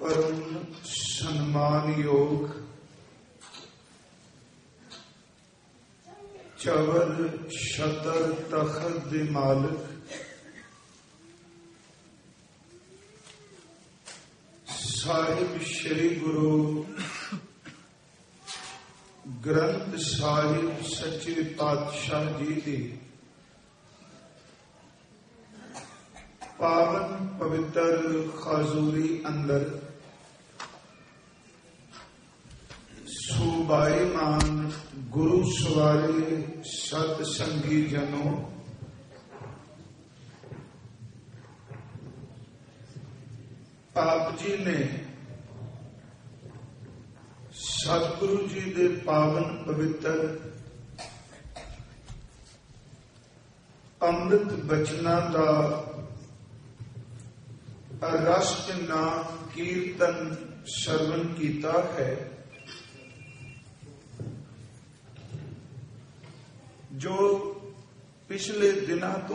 परम सन्मान योग चवर शतर तखत दे मालिक साहिब श्री गुरु ग्रंथ साहिब सच्चे पातशाह जी की पावन पवित्र खाजूरी अंदर सुबाईमान गुरु सवारे सतसंगी जनों, आप जी ने सतगुरु जी दे पावन पवित्र अमृत बचना का रस ना कीर्तन श्रवण कीता है, जो पिछले दिनों तो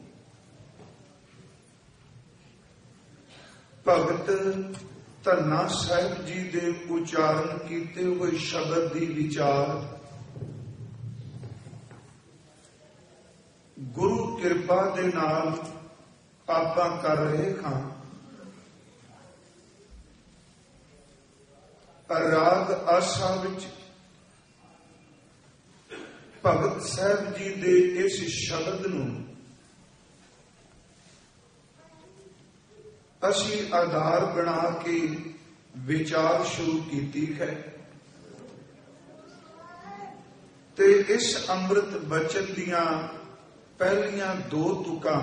भगत धन्ना साहिब जी दे उच्चारण कीते हुए शब्द दी विचार गुरु कृपा दे नाल आपां कर रहे हां। राग आशा विच भगत साहब जी दे इस शब्द नूं असी आधार बना के विचार शुरू कीती है ते इस अमृत बचन दियां पहलियां दो तुकां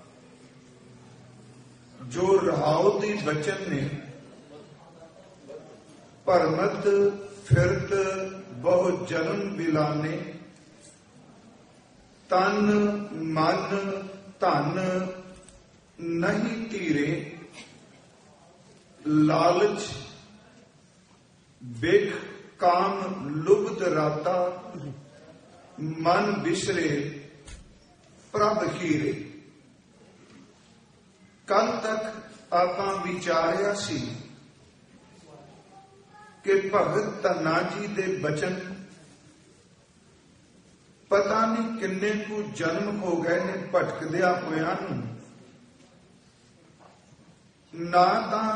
जो रहाओ दी बचन ने परमत फिरत बहु जन्म बिलाने तन मन धन नहीं धीरे लालच बिख काम लुब्ध राता मन बिसरे प्रभ हीरे। कल तक आपां विचारिया सी कि भगत धन्ना जी दे बचन पता नहीं किन्ने को जन्म हो गए ने भटकदिया होया ना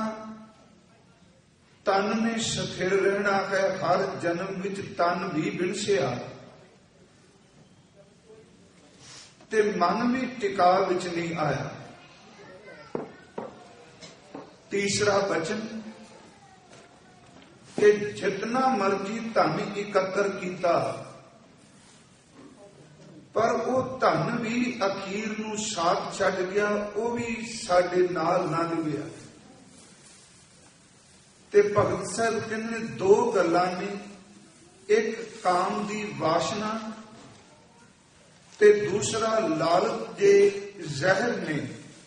तन ने स्थिर रहना है, हर जन्म विच तन भी बिनसिया ते मन भी टिका विच नहीं आया। तीसरा बचन कि जितना मर्जी धन इकत्र किया पर वो धन भी अखीर नूं साथ छड्ड गया, वो भी साडे नाल लंघ गया। ते भगत साहब कहने दो गल्लां ने, एक काम दी वासना ते दूसरा लालच दे जहर ने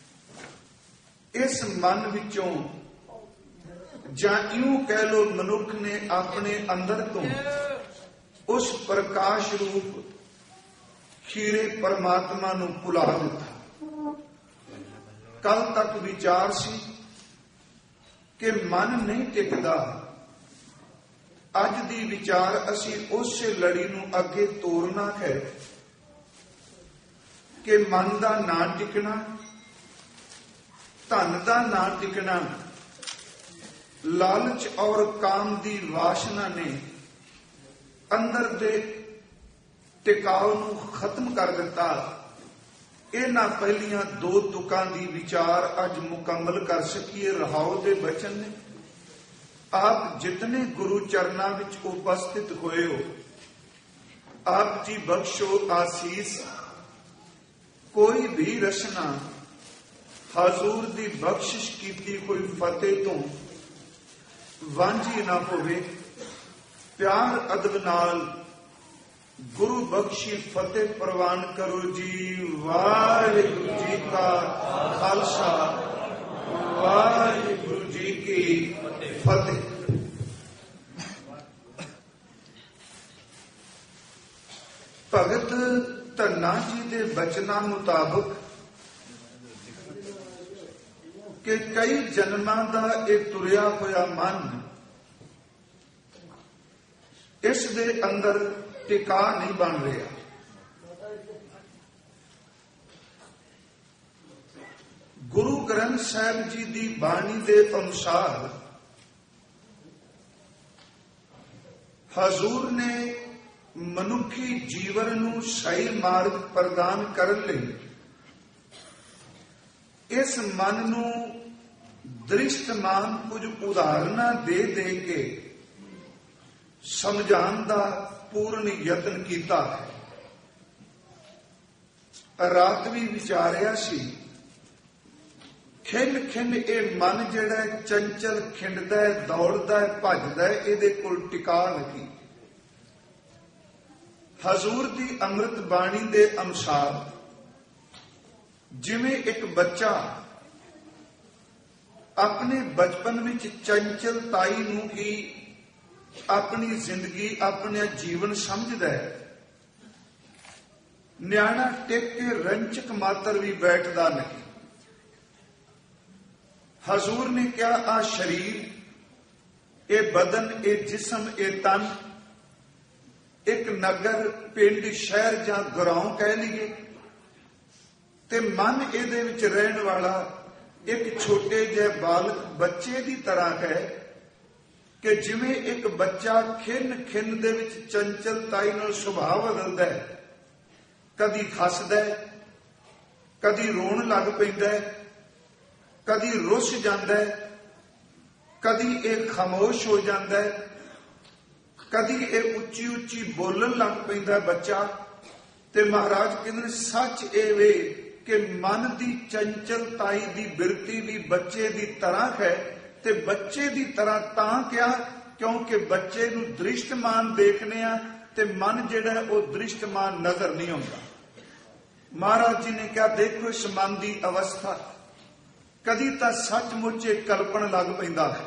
इस मन विचों जां यूं कह लो मनुख ने अपने अंदर तो उस प्रकाश रूप खीरे परमात्मा नूं भुला दिता। कल तक विचार सी कि मन नहीं टिकदा, अज दी विचार असी उस लड़ी नूं अगे तोड़ना है कि मन दा ना टिकना, धन दा ना टिकना, लालच और काम दी वासना ने अंदर दे टिकाव नूं खत्म कर दिता। इन्हां पहलियां दो तुकां दी विचार अज मुकम्मल कर सकीए रहाओ दे बचन ने। आप जितने गुरु चरना विच उपस्थित होए हो, आप जी बख्शो आसीस, कोई भी रचना हजूर दी बख्शिश कीती कोई फतेह तो वांझी ना होवे। प्यार अदब नाल गुरु बख्शी फतेह प्रवान करो जी। वाहिगुरु जी का खालसा, वाहिगुरु जी की फतेह। भगत धन्ना जी दे बचना मुताबिक ਕਿ ਕਈ ਜਨਮਾਂ ਦਾ ਇਹ ਤੁਰਿਆ ਹੋਇਆ ਮਨ ਇਸ ਦੇ ਅੰਦਰ ਟਿਕਾ ਨਹੀਂ ਬਣ ਰਿਹਾ। ਗੁਰੂ ਗ੍ਰੰਥ ਸਾਹਿਬ ਜੀ ਦੀ ਬਾਣੀ ਦੇ ਅਨੁਸਾਰ ਹਜ਼ੂਰ ਨੇ ਮਨੁੱਖੀ ਜੀਵਨ ਨੂੰ ਸਹੀ ਮਾਰਗ ਪ੍ਰਦਾਨ ਕਰਨ ਲਈ ਇਸ ਮਨ ਨੂੰ ਦ੍ਰਿਸ਼ਟਮਾਨ ਕੁਝ ਉਦਾਹਰਨਾਂ ਦੇ ਦੇ ਕੇ ਸਮਝਾਉਣ ਦਾ ਪੂਰਨ ਯਤਨ ਕੀਤਾ ਹੈ। ਰਾਤ ਵੀ ਵਿਚਾਰਿਆ ਸੀ, ਖਿੰਡ ਖਿੰਡ ਇਹ ਮਨ ਜਿਹੜਾ ਚੰਚਲ ਖਿੰਡਦਾ ਹੈ, ਦੌੜਦਾ ਹੈ, ਭੱਜਦਾ ਹੈ, ਇਹਦੇ ਕੋਲ ਟਿਕਾ ਨਹੀਂ। ਹਜ਼ੂਰ ਦੀ ਅੰਮ੍ਰਿਤ ਬਾਣੀ ਦੇ ਅਨੁਸਾਰ ਜਿਵੇਂ ਇੱਕ ਬੱਚਾ ਆਪਣੇ ਬਚਪਨ ਵਿੱਚ ਚੰਚਲਤਾਈ ਨੂੰ ਹੀ ਆਪਣੀ ਜ਼ਿੰਦਗੀ, ਆਪਣਾ ਜੀਵਨ ਸਮਝਦਾ ਹੈ, ਨਿਆਣਾ ਟਿਕ ਕੇ ਰੰਚਕ ਮਾਤਰ ਵੀ ਬੈਠਦਾ ਨਹੀਂ। ਹਜ਼ੂਰ ਨੇ ਕਿਹਾ ਆ ਸਰੀਰ, ਇਹ ਬਦਨ, ਇਹ ਜਿਸਮ, ਇਹ ਤਨ ਇੱਕ ਨਗਰ, ਪਿੰਡ, ਸ਼ਹਿਰ ਜਾਂ ਗਰਾਉਂ ਕਹਿ ਲਈਏ, ਤੇ ਮਨ ਇਹਦੇ ਵਿੱਚ ਰਹਿਣ ਵਾਲਾ ਇੱਕ ਛੋਟੇ ਜਿਹੇ ਬਾਲਕ ਬੱਚੇ ਦੀ ਤਰ੍ਹਾਂ ਹੈ ਕਿ ਜਿਵੇਂ ਇੱਕ ਬੱਚਾ ਖਿੰਨ ਖਿੰਨ ਦੇ ਵਿੱਚ ਚੰਚਲਤਾਈ ਨਾਲ ਸੁਭਾਅ ਬਦਲਦਾ ਹੈ, ਕਦੀ ਹੱਸਦਾ ਹੈ, ਕਦੀ ਰੋਣ ਲੱਗ ਪੈਂਦਾ ਹੈ, ਕਦੀ ਰੁੱਸ ਜਾਂਦਾ ਹੈ, ਕਦੀ ਇਹ ਖਾਮੋਸ਼ ਹੋ ਜਾਂਦਾ ਹੈ, ਕਦੀ ਇਹ ਉੱਚੀ ਉੱਚੀ ਬੋਲਣ ਲੱਗ ਪੈਂਦਾ ਬੱਚਾ। ਤੇ ਮਹਾਰਾਜ ਕਹਿੰਦੇ ਸੱਚ ਇਹ ਵੇ ਕਿ ਮਨ ਦੀ ਚੰਚਲਤਾਈ ਦੀ ਬਿਰਤੀ ਵੀ ਬੱਚੇ ਦੀ ਤਰ੍ਹਾਂ ਹੈ। ਤੇ ਬੱਚੇ ਦੀ ਤਰ੍ਹਾਂ ਤਾਂ ਕਿਹਾ ਕਿਉਂਕਿ ਬੱਚੇ ਨੂੰ ਦ੍ਰਿਸ਼ਟਮਾਨ ਦੇਖਨੇ ਆ ਤੇ ਮਨ ਜਿਹੜਾ ਉਹ ਦ੍ਰਿਸ਼ਟਮਾਨ ਨਜ਼ਰ ਨਹੀਂ ਆਉਂਦਾ। ਮਹਾਰਾਜ ਜੀ ਨੇ ਕਿਹਾ ਦੇਖੋ ਇਸ ਮਨ ਦੀ ਅਵਸਥਾ, ਕਦੀ ਤਾਂ ਸੱਚਮੁੱਚ ਕਲਪਣ ਲੱਗ ਪੈਂਦਾ ਹੈ,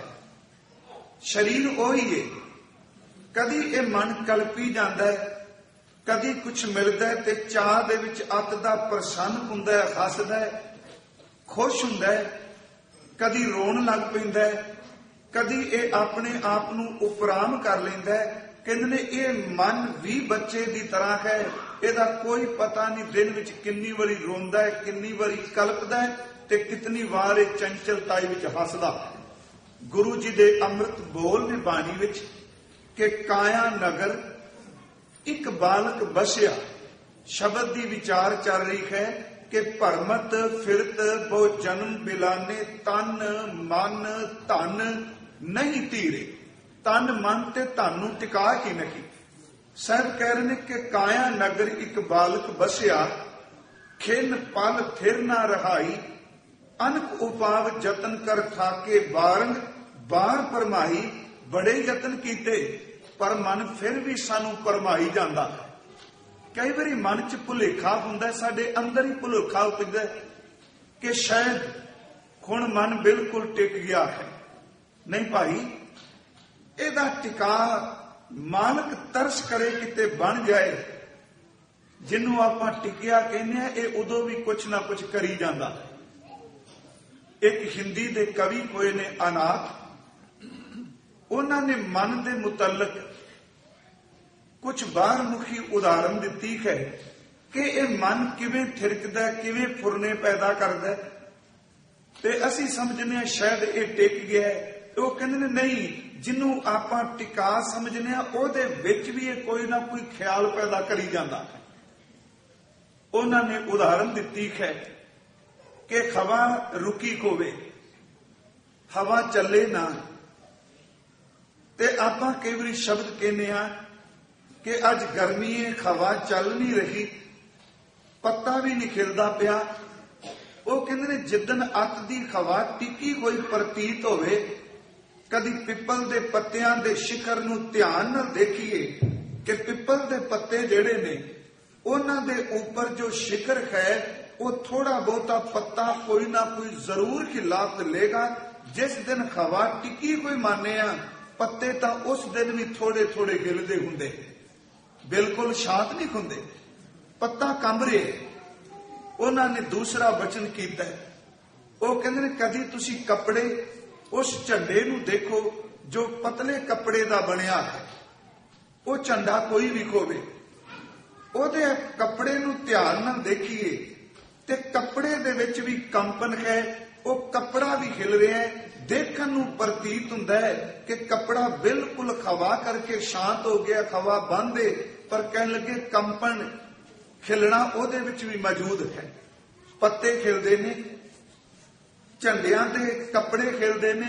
ਸਰੀਰ ਉਹੀ ਹੈ, ਕਦੀ ਇਹ ਮਨ ਕਲਪੀ ਜਾਂਦਾ ਹੈ, ਕਦੀ ਕੁਛ ਮਿਲਦਾ ਹੈ ਤੇ ਚਾਹ ਦੇ ਵਿੱਚ ਅੱਤ ਦਾ ਪ੍ਰਸੰਨ ਹੁੰਦਾ ਹੈ, ਹੱਸਦਾ ਹੈ, ਖੁਸ਼ ਹੁੰਦਾ ਹੈ, ਕਦੀ ਰੋਣ ਲੱਗ ਪੈਂਦਾ ਹੈ, ਕਦੀ ਇਹ ਆਪਣੇ ਆਪ ਨੂੰ ਉਪਰਾਮ ਕਰ ਲੈਂਦਾ ਹੈ। ਕਹਿੰਦੇ ਨੇ ਇਹ ਮਨ ਵੀ ਬੱਚੇ ਦੀ ਤਰ੍ਹਾਂ ਹੈ, ਇਹਦਾ ਕੋਈ ਪਤਾ ਨਹੀਂ ਦਿਨ ਵਿੱਚ ਕਿੰਨੀ ਵਾਰੀ ਰੋਂਦਾ ਹੈ, ਕਿੰਨੀ ਵਾਰੀ ਕਲਪਦਾ ਹੈ ਤੇ ਕਿਤਨੀ ਵਾਰ ਇਹ ਚੰਚਲਤਾਈ ਵਿੱਚ ਹੱਸਦਾ। ਗੁਰੂ ਜੀ ਦੇ ਅੰਮ੍ਰਿਤ ਬੋਲ ਨੇ ਬਾਣੀ ਵਿੱਚ ਕਿ ਕਾਇਆ ਨਗਰ ਇੱਕ ਬਾਲਕ ਬਸਿਆ, ਸ਼ਬਦ ਦੀ ਵਿਚਾਰ ਚੱਲ ਰਹੀ ਹੈ ਕਿ ਭਰਮਤ ਫਿਰਤ ਬਹੁ ਜਨਮ ਬਿਲਾਨੇ, ਤਨ ਮਨ ਧਨ ਨਹੀਂ ਧੀਰੇ। ਤਨ ਮਨ ਤੇ ਧਨ ਨੂੰ ਟਿਕਾ ਹੀ ਨਹੀਂ। ਸਾਹਿਬ ਕਹਿ ਰਹੇ ਨੇ ਕਿ ਕਾਇਆ ਨਗਰ ਇੱਕ ਬਾਲਕ ਬਸਿਆ, ਖਿੰਨ ਪਲ ਥਿਰ ਨਾ ਰਹਾਈ, ਅਨਕ ਉਪਾਵ ਜਤਨ ਕਰ ਠਾਕੇ ਬਾਰੰਗ ਬਾਹਰ ਪਰਮਾਈ। ਬੜੇ ਯਤਨ ਕੀਤੇ ਪਰ ਮਨ ਫਿਰ ਵੀ ਸਾਨੂੰ ਪਰਮਾਈ ਜਾਂਦਾ। ਕਈ ਵਾਰੀ ਮਨ 'ਚ ਭੁਲੇਖਾ ਹੁੰਦਾ, ਸਾਡੇ ਅੰਦਰ ਹੀ ਭੁਲੇਖਾ ਉਪਜਦਾ ਕਿ ਸ਼ਾਇਦ ਹੁਣ ਮਨ ਬਿਲਕੁਲ ਟਿਕ ਗਿਆ ਹੈ। ਨਹੀਂ ਭਾਈ, ਇਹਦਾ ਟਿਕਾ ਮਾਲਕ ਤਰਸ ਕਰੇ ਕਿਤੇ ਬਣ ਜਾਏ। ਜਿਹਨੂੰ ਆਪਾਂ ਟਿਕਿਆ ਕਹਿੰਦੇ ਆ ਇਹ ਉਦੋਂ ਵੀ ਕੁਛ ਨਾ ਕੁਛ ਕਰੀ ਜਾਂਦਾ। ਇੱਕ ਹਿੰਦੀ ਦੇ ਕਵੀ ਹੋਏ ਨੇ ਅਨਾਥ, ਉਹਨਾਂ ਨੇ ਮਨ ਦੇ ਮੁਤਲਕ ਕੁਝ ਬਾਹਰਮੁਖੀ ਉਦਾਹਰਨ ਦਿੱਤੀ ਹੈ ਕਿ ਇਹ ਮਨ ਕਿਵੇਂ ਥਿਰਕਦਾ, ਕਿਵੇਂ ਫੁਰਨੇ ਪੈਦਾ ਕਰਦਾ। ਤੇ ਅਸੀਂ ਸਮਝਨੇ ਆ ਸ਼ਾਇਦ ਇਹ ਟਿਕ ਗਿਆ। ਉਹ ਕਹਿੰਦੇ ਨੇ ਨਹੀਂ, ਜਿਹਨੂੰ ਆਪਾਂ ਟਿਕਾ ਸਮਝਨੇ ਆ ਉਹਦੇ ਵਿੱਚ ਵੀ ਇਹ ਕੋਈ ਨਾ ਕੋਈ ਖਿਆਲ ਪੈਦਾ ਕਰੀ ਜਾਂਦਾ। ਉਹਨਾਂ ਨੇ ਉਦਾਹਰਨ ਦਿੱਤੀ ਹੈ ਕਿ ਹਵਾ ਰੁਕੀ ਹੋਵੇ, ਹਵਾ ਚੱਲੇ ਨਾ। ਤੇ ਆਪਾਂ ਕਈ ਵਾਰੀ ਸ਼ਬਦ ਕਹਿੰਦੇ ਆ ਕਿ ਅੱਜ ਗਰਮੀ ਹੈ, ਹਵਾ ਚੱਲ ਨਹੀਂ ਰਹੀ, ਪੱਤਾ ਵੀ ਨਹੀਂ ਖਿਲਦਾ ਪਿਆ। ਉਹ ਕਹਿੰਦੇ ਨੇ ਜਿੱਦਣ ਅੱਤ ਦੀ ਹਵਾ ਟਿਕੀ ਹੋਈ ਪ੍ਰਤੀਤ ਹੋਵੇ, ਕਦੀ ਪਿੱਪਲ ਦੇ ਪੱਤਿਆਂ ਦੇ ਸ਼ਿਖਰ ਨੂੰ ਧਿਆਨ ਨਾਲ ਦੇਖੀਏ ਕਿ ਪਿੱਪਲ ਦੇ ਪੱਤੇ ਜਿਹੜੇ ਨੇ ਉਹਨਾਂ ਦੇ ਉੱਪਰ ਜੋ ਸ਼ਿਖਰ ਹੈ ਉਹ ਥੋੜਾ ਬਹੁਤਾ ਪੱਤਾ ਕੋਈ ਨਾ ਕੋਈ ਜ਼ਰੂਰ ਹਿਲਾ ਲੇਗਾ। ਜਿਸ ਦਿਨ ਹਵਾ ਟਿਕੀ ਹੋਈ ਮੰਨੇ ਆ, ਪੱਤੇ ਤਾਂ ਉਸ ਦਿਨ ਵੀ ਥੋੜੇ ਥੋੜੇ ਹਿਲਦੇ ਹੁੰਦੇ, ਬਿਲਕੁਲ ਸ਼ਾਂਤ ਨਹੀਂ ਹੁੰਦੇ, ਪੱਤਾ ਕੰਬ ਰਿਹਾ। ਉਹਨਾਂ ਨੇ ਦੂਸਰਾ ਵਚਨ ਕੀਤਾ ਉਹ ਕਹਿੰਦੇ ਨੇ ਕਦੀ ਤੁਸੀਂ ਕੱਪੜੇ ਉਸ ਝੰਡੇ ਨੂੰ ਦੇਖੋ ਜੋ ਪਤਲੇ ਕੱਪੜੇ ਦਾ ਬਣਿਆ ਹੈ। ਉਹ ਝੰਡਾ ਕੋਈ ਵੀ ਹੋਵੇ, ਉਹਦੇ ਕੱਪੜੇ ਨੂੰ ਧਿਆਨ ਨਾਲ ਦੇਖੀਏ ਤੇ ਕੱਪੜੇ ਦੇ ਵਿੱਚ ਵੀ ਕੰਪਨ ਹੈ। ਉਹ ਕੱਪੜਾ ਵੀ ਹਿਲ ਰਿਹਾ ਹੈ। ਦੇਖਣ ਨੂੰ ਪ੍ਰਤੀਤ ਹੁੰਦਾ ਹੈ ਕਿ ਕੱਪੜਾ ਬਿਲਕੁਲ ਹਵਾ ਕਰਕੇ ਸ਼ਾਂਤ ਹੋ ਗਿਆ, ਹਵਾ ਬੰਦ ਹੈ, ਪਰ ਕਹਿਣ ਲੱਗੇ ਕੰਪਨ ਖਿਲਣਾ ਉਹਦੇ ਵਿੱਚ ਵੀ ਮੌਜੂਦ ਹੈ। ਪੱਤੇ ਖਿਲਦੇ ਨੇ, ਝੰਡਿਆਂ ਦੇ ਕੱਪੜੇ ਖਿਲਦੇ ਨੇ।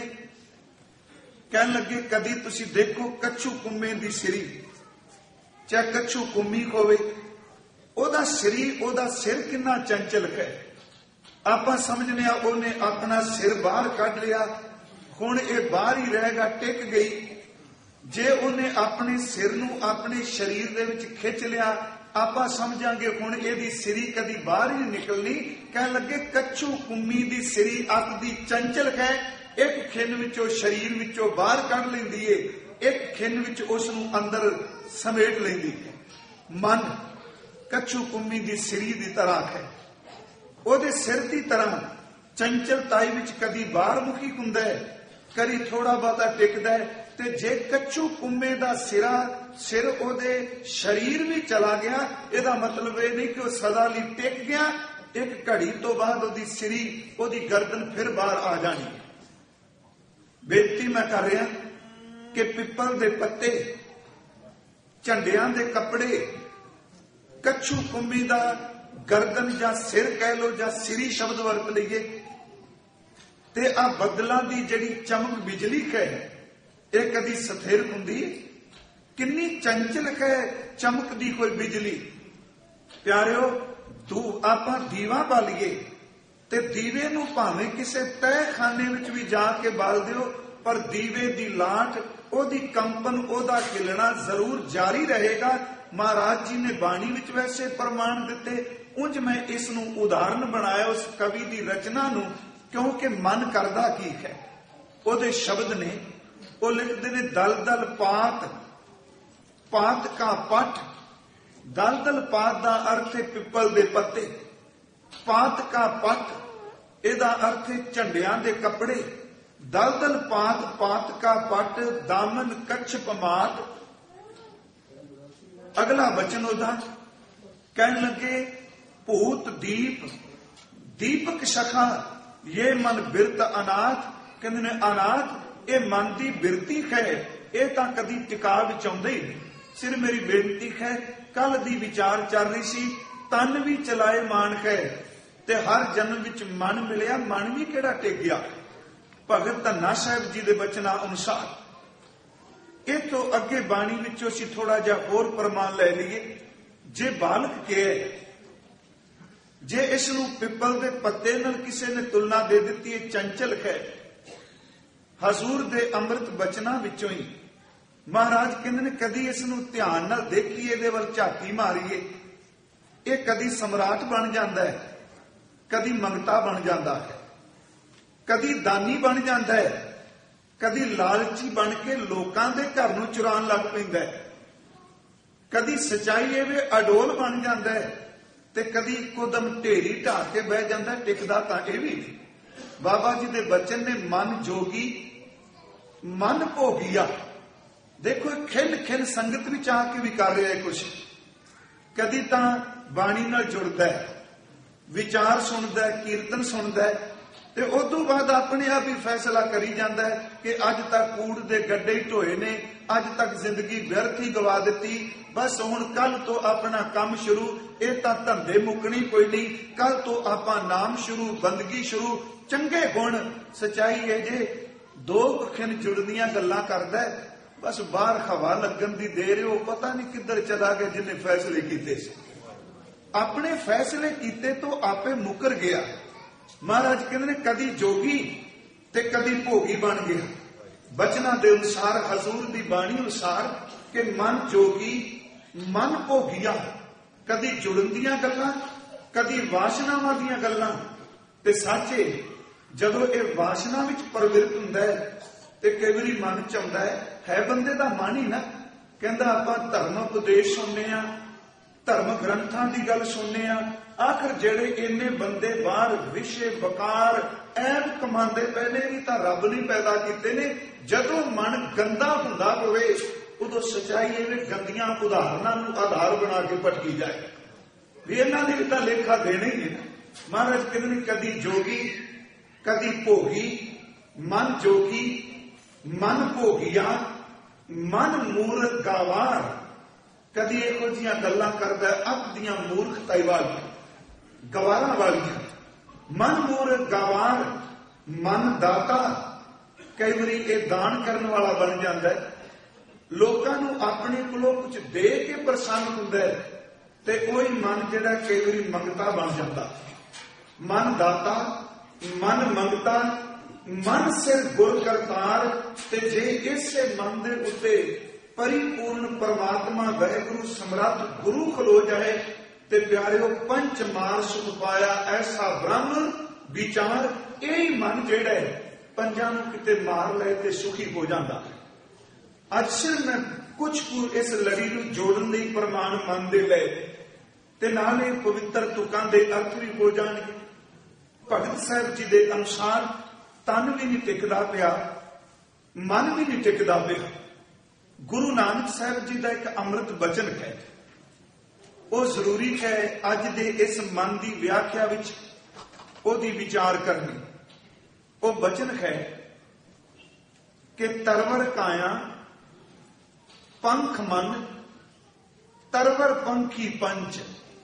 ਕਹਿਣ ਲੱਗੇ ਕਦੀ ਤੁਸੀਂ ਦੇਖੋ ਕੱਛੂ ਕੁੰਮੇ ਦੀ ਸਿਰੀ, ਚਾਹੇ ਕੱਛੂ ਕੁੰਮੀ ਹੋਵੇ, ਉਹਦਾ ਸਿਰ ਕਿੰਨਾ ਚੰਚਲ ਹੈ। ਆਪਾਂ ਸਮਝਦੇ ਆ ਉਹਨੇ ਆਪਣਾ ਸਿਰ ਬਾਹਰ ਕੱਢ ਲਿਆ, ਹੁਣ ਇਹ ਬਾਹਰ ਹੀ ਰਹੇਗਾ, ਟਿਕ ਗਈ। ਜੇ ਉਹਨੇ ਆਪਣੇ ਸਿਰ ਨੂੰ ਆਪਣੇ ਸਰੀਰ ਦੇ ਵਿੱਚ ਖਿੱਚ ਲਿਆ, ਆਪਾਂ ਸਮਝਾਂਗੇ ਹੁਣ ਇਹਦੀ ਸਿਰੀ ਕਦੀ ਬਾਹਰ ਹੀ ਨਹੀਂ ਨਿਕਲਣੀ। ਕਹਿਣ ਲੱਗੇ ਕੱਛੂ ਕੁੰਮੀ ਦੀ ਸਿਰੀ ਅੱਤ ਦੀ ਚੰਚਲ ਹੈ। ਇੱਕ ਖਿੰਨ ਵਿੱਚੋਂ ਸਰੀਰ ਵਿੱਚੋਂ ਬਾਹਰ ਕੱਢ ਲੈਂਦੀ ਏ, ਇੱਕ ਖਿੰਨ ਵਿੱਚ ਉਸ ਨੂੰ ਅੰਦਰ ਸਮੇਟ ਲੈਂਦੀ ਹੈ। ਮਨ ਕੱਛੂ ਕੁੰਮੀ ਦੀ ਸਿਰੀ ਦੀ ਤਰ੍ਹਾਂ ਹੈ। ਉਹਦੇ ਸਿਰ ਦੀ ਤਰ੍ਹਾਂ ਚੰਚਲਤਾਈ ਵਿੱਚ ਕਦੀ ਬਾਹਰ ਮੁਖੀ ਹੁੰਦਾ ਹੈ, ਕਦੀ ਥੋੜਾ ਬਹੁਤਾ ਟਿਕਦਾ ਹੈ। ਤੇ ਜੇ ਕੱਛੂ ਕੁੰਮੇ ਦਾ ਸਿਰ ਉਹਦੇ ਸਰੀਰ ਵੀ ਚਲਾ ਗਿਆ, ਇਹਦਾ ਮਤਲਬ ਇਹ ਨਹੀਂ ਕਿ ਉਹ ਸਦਾ ਲਈ ਟਿਕ ਗਿਆ। ਇੱਕ ਘੜੀ ਤੋਂ ਬਾਅਦ ਉਹਦੀ ਸਿਰੀ, ਉਹਦੀ ਗਰਦਨ ਫਿਰ ਬਾਹਰ ਆ ਜਾਣੀ। ਬੇਨਤੀ ਮੈਂ ਕਰ ਰਿਹਾ ਕਿ ਪਿੱਪਲ ਦੇ ਪੱਤੇ, ਝੰਡਿਆਂ ਦੇ ਕੱਪੜੇ, ਕੱਛੂ ਕੁੰਮੀ ਦਾ ਗਰਦਨ ਜਾਂ ਸਿਰ ਕਹਿ ਲੋ ਜਾਂ ਸਿਰੀ ਸ਼ਬਦ ਵਰਤ ਲਈਏ, ਤੇ ਆ ਬੱਦਲਾਂ ਦੀ ਜਿਹੜੀ ਚਮਕ ਬਿਜਲੀ ਹੈ, ਇਹ ਕਦੀ ਸਥਿਰ ਹੁੰਦੀ? ਕਿੰਨੀ ਚੰਚਲ ਹੈ ਚਮਕਦੀ ਕੋਈ ਬਿਜਲੀ। ਪਿਆਰਿਓ, ਆਪਾਂ ਦੀਵਾ ਬਾਲੀਏ ਤੇ ਦੀਵੇ ਨੂੰ ਭਾਵੇਂ ਕਿਸੇ ਤਹਿਖਾਨੇ ਵਿੱਚ ਵੀ ਜਾ ਕੇ ਬਾਲ ਦਿਓ, ਪਰ ਦੀਵੇ ਦੀ ਲਾਟ, ਉਹਦੀ ਕੰਪਨ, ਉਹਦਾ ਖਿਲਣਾ ਜ਼ਰੂਰ ਜਾਰੀ ਰਹੇਗਾ। ਮਹਾਰਾਜ ਜੀ ਨੇ ਬਾਣੀ ਵਿੱਚ ਵੈਸੇ ਪ੍ਰਮਾਣ ਦਿੱਤੇ, ਉਂਝ ਮੈਂ ਇਸ ਨੂੰ ਉਦਾਹਰਨ ਬਣਾਇਆ ਉਸ ਕਵੀ ਦੀ ਰਚਨਾ ਨੂੰ, ਕਿਉਂਕਿ ਮਨ ਕਰਦਾ ਕੀ ਹੈ। ਉਹਦੇ ਸ਼ਬਦ ਨੇ, ਉਹ ਲਿਖਦੇ ਨੇ ਦਲ ਦਲ ਪਾਤ, ਪਾਤ ਕਾ ਪੱਠ। ਦਲ ਦਲ ਪਾਤ ਦਾ ਅਰਥ ਹੈ ਪਿੱਪਲ ਦੇ ਪੱਤੇ, ਪਾਤ ਕਾ ਪੱਠ ਇਹਦਾ ਅਰਥ ਹੈ ਝੰਡਿਆਂ ਦੇ ਕੱਪੜੇ। ਦਲ ਦਲ ਪਾਤ, ਪਾਤ ਕਾ ਪੱਟ, ਦਾਮਨ ਕੱਛ ਪਮਾਤ। ਅਗਲਾ ਵਚਨ ਉਹਦਾ ਕਹਿਣ ਲੱਗੇ ਭੂਤ ਦੀਪ, ਦੀਪਕ ਸ਼ਖਾ, ਇਹ ਮਨ ਬਿਰਤ ਅਨਾਥ। ਕਹਿੰਦੇ ਨੇ ਅਨਾਥ, ਇਹ ਮਨ ਦੀ ਬਿਰਤੀ ਹੈ, ਇਹ ਤਾਂ ਕਦੀ ਟਿਕਾ ਵਿੱਚ ਆਉਂਦੇ ਹੀ ਨਹੀਂ। ਸਿਰ ਮੇਰੀ ਬੇਨਤੀ ਹੈ, ਕੱਲ ਦੀ ਵਿਚਾਰ ਚੱਲ ਰਹੀ ਸੀ, ਤਨ ਵੀ ਚਲਾਏ ਮਾਨ ਹੈ, ਤੇ ਹਰ ਜਨਮ ਵਿੱਚ ਮਨ ਮਿਲਿਆ, ਮਨ ਵੀ ਕਿਹੜਾ ਟਿਕ ਗਿਆ। ਭਗਤ ਧੰਨਾ ਸਾਹਿਬ ਜੀ ਦੇ ਬਚਨਾਂ ਅਨੁਸਾਰ ਇਹ ਤੋਂ ਅੱਗੇ ਬਾਣੀ ਵਿੱਚੋਂ ਅਸੀਂ ਥੋੜਾ ਜਿਹਾ ਹੋਰ ਪ੍ਰਮਾਣ ਲੈ ਲਈਏ। ਜੇ ਬਾਲਕ ਕੇ, ਜੇ ਇਸ ਨੂੰ ਪਿੱਪਲ ਦੇ ਪੱਤੇ ਨਾਲ ਕਿਸੇ ਨੇ ਤੁਲਨਾ ਦੇ ਦਿੱਤੀ, ਇਹ ਚੰਚਲ ਹੈ। ਹਜ਼ੂਰ ਦੇ ਅੰਮ੍ਰਿਤ ਬਚਨਾਂ ਵਿੱਚੋਂ ਹੀ ਮਹਾਰਾਜ ਕਹਿੰਦੇ ਨੇ ਕਦੀ ਇਸ ਨੂੰ ਧਿਆਨ ਨਾਲ ਦੇਖੀਏ, ਇਹਦੇ ਵੱਲ ਝਾਤੀ ਮਾਰੀਏ, ਇਹ ਕਦੀ ਸਮਰਾਟ ਬਣ ਜਾਂਦਾ ਹੈ, ਕਦੀ ਮੰਗਤਾ ਬਣ ਜਾਂਦਾ ਹੈ, ਕਦੀ ਦਾਨੀ ਬਣ ਜਾਂਦਾ ਹੈ, ਕਦੀ ਲਾਲਚੀ ਬਣ ਕੇ ਲੋਕਾਂ ਦੇ ਘਰ ਨੂੰ ਚੁਰਾਉਣ ਲੱਗ ਪੈਂਦਾ ਹੈ, ਕਦੀ ਸਚਾਈ ਇਹਦੇ ਅਡੋਲ ਬਣ ਜਾਂਦਾ ਹੈ, ਤੇ ਕਦੀ ਇੱਕੋਦਮ ਢੇਰੀ ਢਾ ਕੇ ਬਹਿ ਜਾਂਦਾ। ਟਿਕਦਾ ਤਾਂ ਇਹ ਵੀ ਨਹੀਂ। ਬਾਬਾ ਜੀ ਦੇ ਬਚਨ ਨੇ ਮਨ ਜੋਗੀ, ਮਨ ਭੋਗੀਆ। ਦੇਖੋ ਖਿਲ ਖਿਲ ਸੰਗਤ ਵਿੱਚ ਆ ਕੇ ਵੀ ਕਰ ਰਿਹਾ ਹੈ ਕੁਛ। ਕਦੀ ਤਾਂ ਬਾਣੀ ਨਾਲ ਜੁੜਦਾ ਹੈ, ਵਿਚਾਰ ਸੁਣਦਾ ਹੈ, ਕੀਰਤਨ ਸੁਣਦਾ ਹੈ, ਤੇ ਉਦੋਂ ਬਾਅਦ ਆਪਣੇ ਆਪ ਹੀ ਫੈਸਲਾ ਕਰੀ ਜਾਂਦਾ ਹੈ ਕਿ ਅੱਜ ਤੱਕ ਕੂੜ ਦੇ ਗੱਡੇ ਹੀ ਢੋਏ ਨੇ, ਅੱਜ ਤੱਕ ਜ਼ਿੰਦਗੀ ਵਿਅਰਥ ਹੀ ਗਵਾ ਦਿੱਤੀ, ਬਸ ਹੁਣ ਕੱਲ ਤੋਂ ਆਪਣਾ ਕੰਮ ਸ਼ੁਰੂ। ਇਹ ਤਾਂ ਧੰਦੇ ਮੁੱਕਣੀ ਕੋਈ ਨਹੀਂ, ਕੱਲ ਤੋਂ ਆਪਾਂ ਨਾਮ ਸ਼ੁਰੂ, ਬੰਦਗੀ ਸ਼ੁਰੂ। ਚੰਗੇ ਗੁਣ, ਸਚਾਈ ਹੈ ਜੇ ਦੋ ਅੱਖਾਂ ਜੁੜਦੀਆਂ ਗੱਲਾਂ ਕਰਦਾ, ਬਸ ਬਾਹਰ ਹਵਾ ਲੱਗਣ ਦੀ ਦੇਰ, ਉਹ ਪਤਾ ਨਹੀਂ ਕਿੱਧਰ ਚਲਾ ਗਿਆ ਜਿਹਨੇ ਫੈਸਲੇ ਕੀਤੇ ਸੀ। ਆਪਣੇ ਫੈਸਲੇ ਕੀਤੇ ਤੋਂ ਆਪੇ ਮੁੱਕਰ ਗਿਆ। ਮਹਾਰਾਜ ਕਹਿੰਦੇ ਨੇ ਕਦੀ ਜੋਗੀ ਤੇ ਕਦੀ ਭੋਗੀ ਬਣ ਗਿਆ। ਬਚਨਾਂ ਦੇ ਅਨੁਸਾਰ, ਹਜ਼ੂਰ ਦੀ ਬਾਣੀ ਅਨੁਸਾਰ, ਕਿ ਮਨ ਜੋਗੀ, ਮਨ ਭੋਗੀਆ। ਕਦੀ ਜੁੜਨ ਦੀਆਂ ਗੱਲਾਂ, ਕਦੀ ਵਾਸ਼ਨਾਵਾਂ ਦੀਆਂ ਗੱਲਾਂ। ਤੇ ਸਾਚੇ ਜਦੋਂ ਇਹ ਵਾਸ਼ਨਾ ਵਿੱਚ ਪ੍ਰਵਿਰਤ ਹੁੰਦਾ ਹੈ ਤੇ ਕਈ ਵਾਰੀ ਮਨ ਚ ਆਉਂਦਾ ਹੈ ਬੰਦੇ ਦਾ ਮਨ ਹੀ ਨਾ। ਕਹਿੰਦਾ ਆਪਾਂ ਧਰਮ ਉਪਦੇਸ਼ ਸੁਣਨੇ ਆ, ਧਰਮ ਗ੍ਰੰਥਾਂ ਦੀ ਗੱਲ ਸੁਣਨੇ ਆ, ਆਖਰ ਜਿਹੜੇ ਇੰਨੇ ਬੰਦੇ ਬਾਹਰ ਵਿਸ਼ੇ ਵਕਾਰ ਐਬ ਕਮਾਉਂਦੇ ਪਏ ਨੇ ਵੀ ਤਾਂ ਰੱਬ ਨੇ ਪੈਦਾ ਕੀਤੇ ਨੇ। ਜਦੋਂ ਮਨ ਗੰਦਾ ਹੁੰਦਾ ਹੋਵੇ ਉਦੋਂ ਸੱਚਾਈ ਇਹਨੇ ਗੰਦੀਆਂ ਉਦਾਹਰਨਾਂ ਨੂੰ ਆਧਾਰ ਬਣਾ ਕੇ ਭਟਕੀ ਜਾਏ ਵੀ ਇਹਨਾਂ ਨੇ ਵੀ ਤਾਂ ਲੇਖਾ ਦੇਣੇ ਹੀ ਨੇ। ਮਹਾਰਾਜ ਕਹਿੰਦੇ ਨੇ ਕਦੀ ਜੋਗੀ ਕਦੀ ਭੋਗੀ, ਮਨ ਜੋਗੀ ਮਨ ਭੋਗੀਆ, ਮਨ ਮੂਰਖ ਗਾਵਾਰ। ਕਦੀ ਇਹੋ ਜਿਹੀਆਂ ਗੱਲਾਂ ਕਰਦਾ ਅੱਤ ਦੀਆਂ ਮੂਰਖਤਾਈ ਵਾਲੀਆਂ, ਗਵਾਰਾਂ ਵਾਲੀਆਂ। ਮਨ ਮੂਰਖ ਗਾਵਾਰ, ਮਨ ਦਾਤਾ। ਕਈ ਵਾਰੀ ਇਹ ਦਾਨ ਕਰਨ ਵਾਲਾ ਬਣ ਜਾਂਦਾ ਹੈ, ਲੋਕਾਂ ਨੂੰ ਆਪਣੇ ਕੋਲੋਂ ਕੁਝ ਦੇ ਕੇ ਪ੍ਰਸੰਨ ਹੁੰਦਾ ਹੈ, ਤੇ ਉਹੀ ਮਨ ਜਿਹੜਾ ਕਈ ਵਾਰੀ ਮੰਗਤਾ ਬਣ ਜਾਂਦਾ। ਮਨ ਦਾਤਾ ਮਨ ਮੰਗਤਾ, ਮਨ ਸਿਰ ਗੁਰ ਕਰਤਾਰ। ਤੇ ਜੇ ਇਸੇ ਮਨ ਦੇ ਉੱਤੇ ਪਰਿਪੂਰਨ ਪਰਮਾਤਮਾ ਵਾਹਿਗੁਰੂ ਸਮਰੱਥ ਗੁਰੂ ਖਲੋ ਜਾਏ ਤੇ ਪਿਆਰਿਓ ਪੰਚ ਮਾਰ ਸੁਖ ਪਾਇਆ ਐਸਾ ਬ੍ਰਹਮ ਵਿਚਾਰ। ਇਹ ਮਨ ਜਿਹੜਾ ਹੈ ਪੰਜਾਂ ਨੂੰ ਕਿਤੇ ਮਾਰ ਲਏ ਤੇ ਸੁਖੀ ਹੋ ਜਾਂਦਾ। ਅੱਜ ਸਿਰ ਮੈਂ ਕੁਝ ਕੁ ਇਸ ਲੜੀ ਨੂੰ ਜੋੜਨ ਲਈ ਪ੍ਰਮਾਣ ਮਨ ਦੇ ਲਏ ਤੇ ਨਾਲ ਇਹ ਪਵਿੱਤਰ ਤੁਕਾਂ ਦੇ ਅਰਥ ਵੀ ਹੋ ਜਾਣਗੇ। ਭਗਤ ਸਾਹਿਬ ਜੀ ਦੇ ਅਨੁਸਾਰ ਤਨ ਵੀ ਨਹੀਂ ਟਿਕਦਾ ਪਿਆ, ਮਨ ਵੀ ਨਹੀਂ ਟਿਕਦਾ ਪਿਆ। ਗੁਰੂ ਨਾਨਕ ਸਾਹਿਬ ਜੀ ਦਾ ਇੱਕ ਅੰਮ੍ਰਿਤ ਬਚਨ ਹੈ, ਉਹ ਜ਼ਰੂਰੀ ਹੈ ਅੱਜ ਦੇ ਇਸ ਮਨ ਦੀ ਵਿਆਖਿਆ ਵਿੱਚ ਉਹਦੀ ਵਿਚਾਰ ਕਰਨੀ। ਉਹ ਬਚਨ ਹੈ ਕਿ ਤਰਵਰ ਕਾਇਆ ਪੰਖ ਮਨ, ਤਰਵਰ ਪੰਖੀ ਪੰਚ।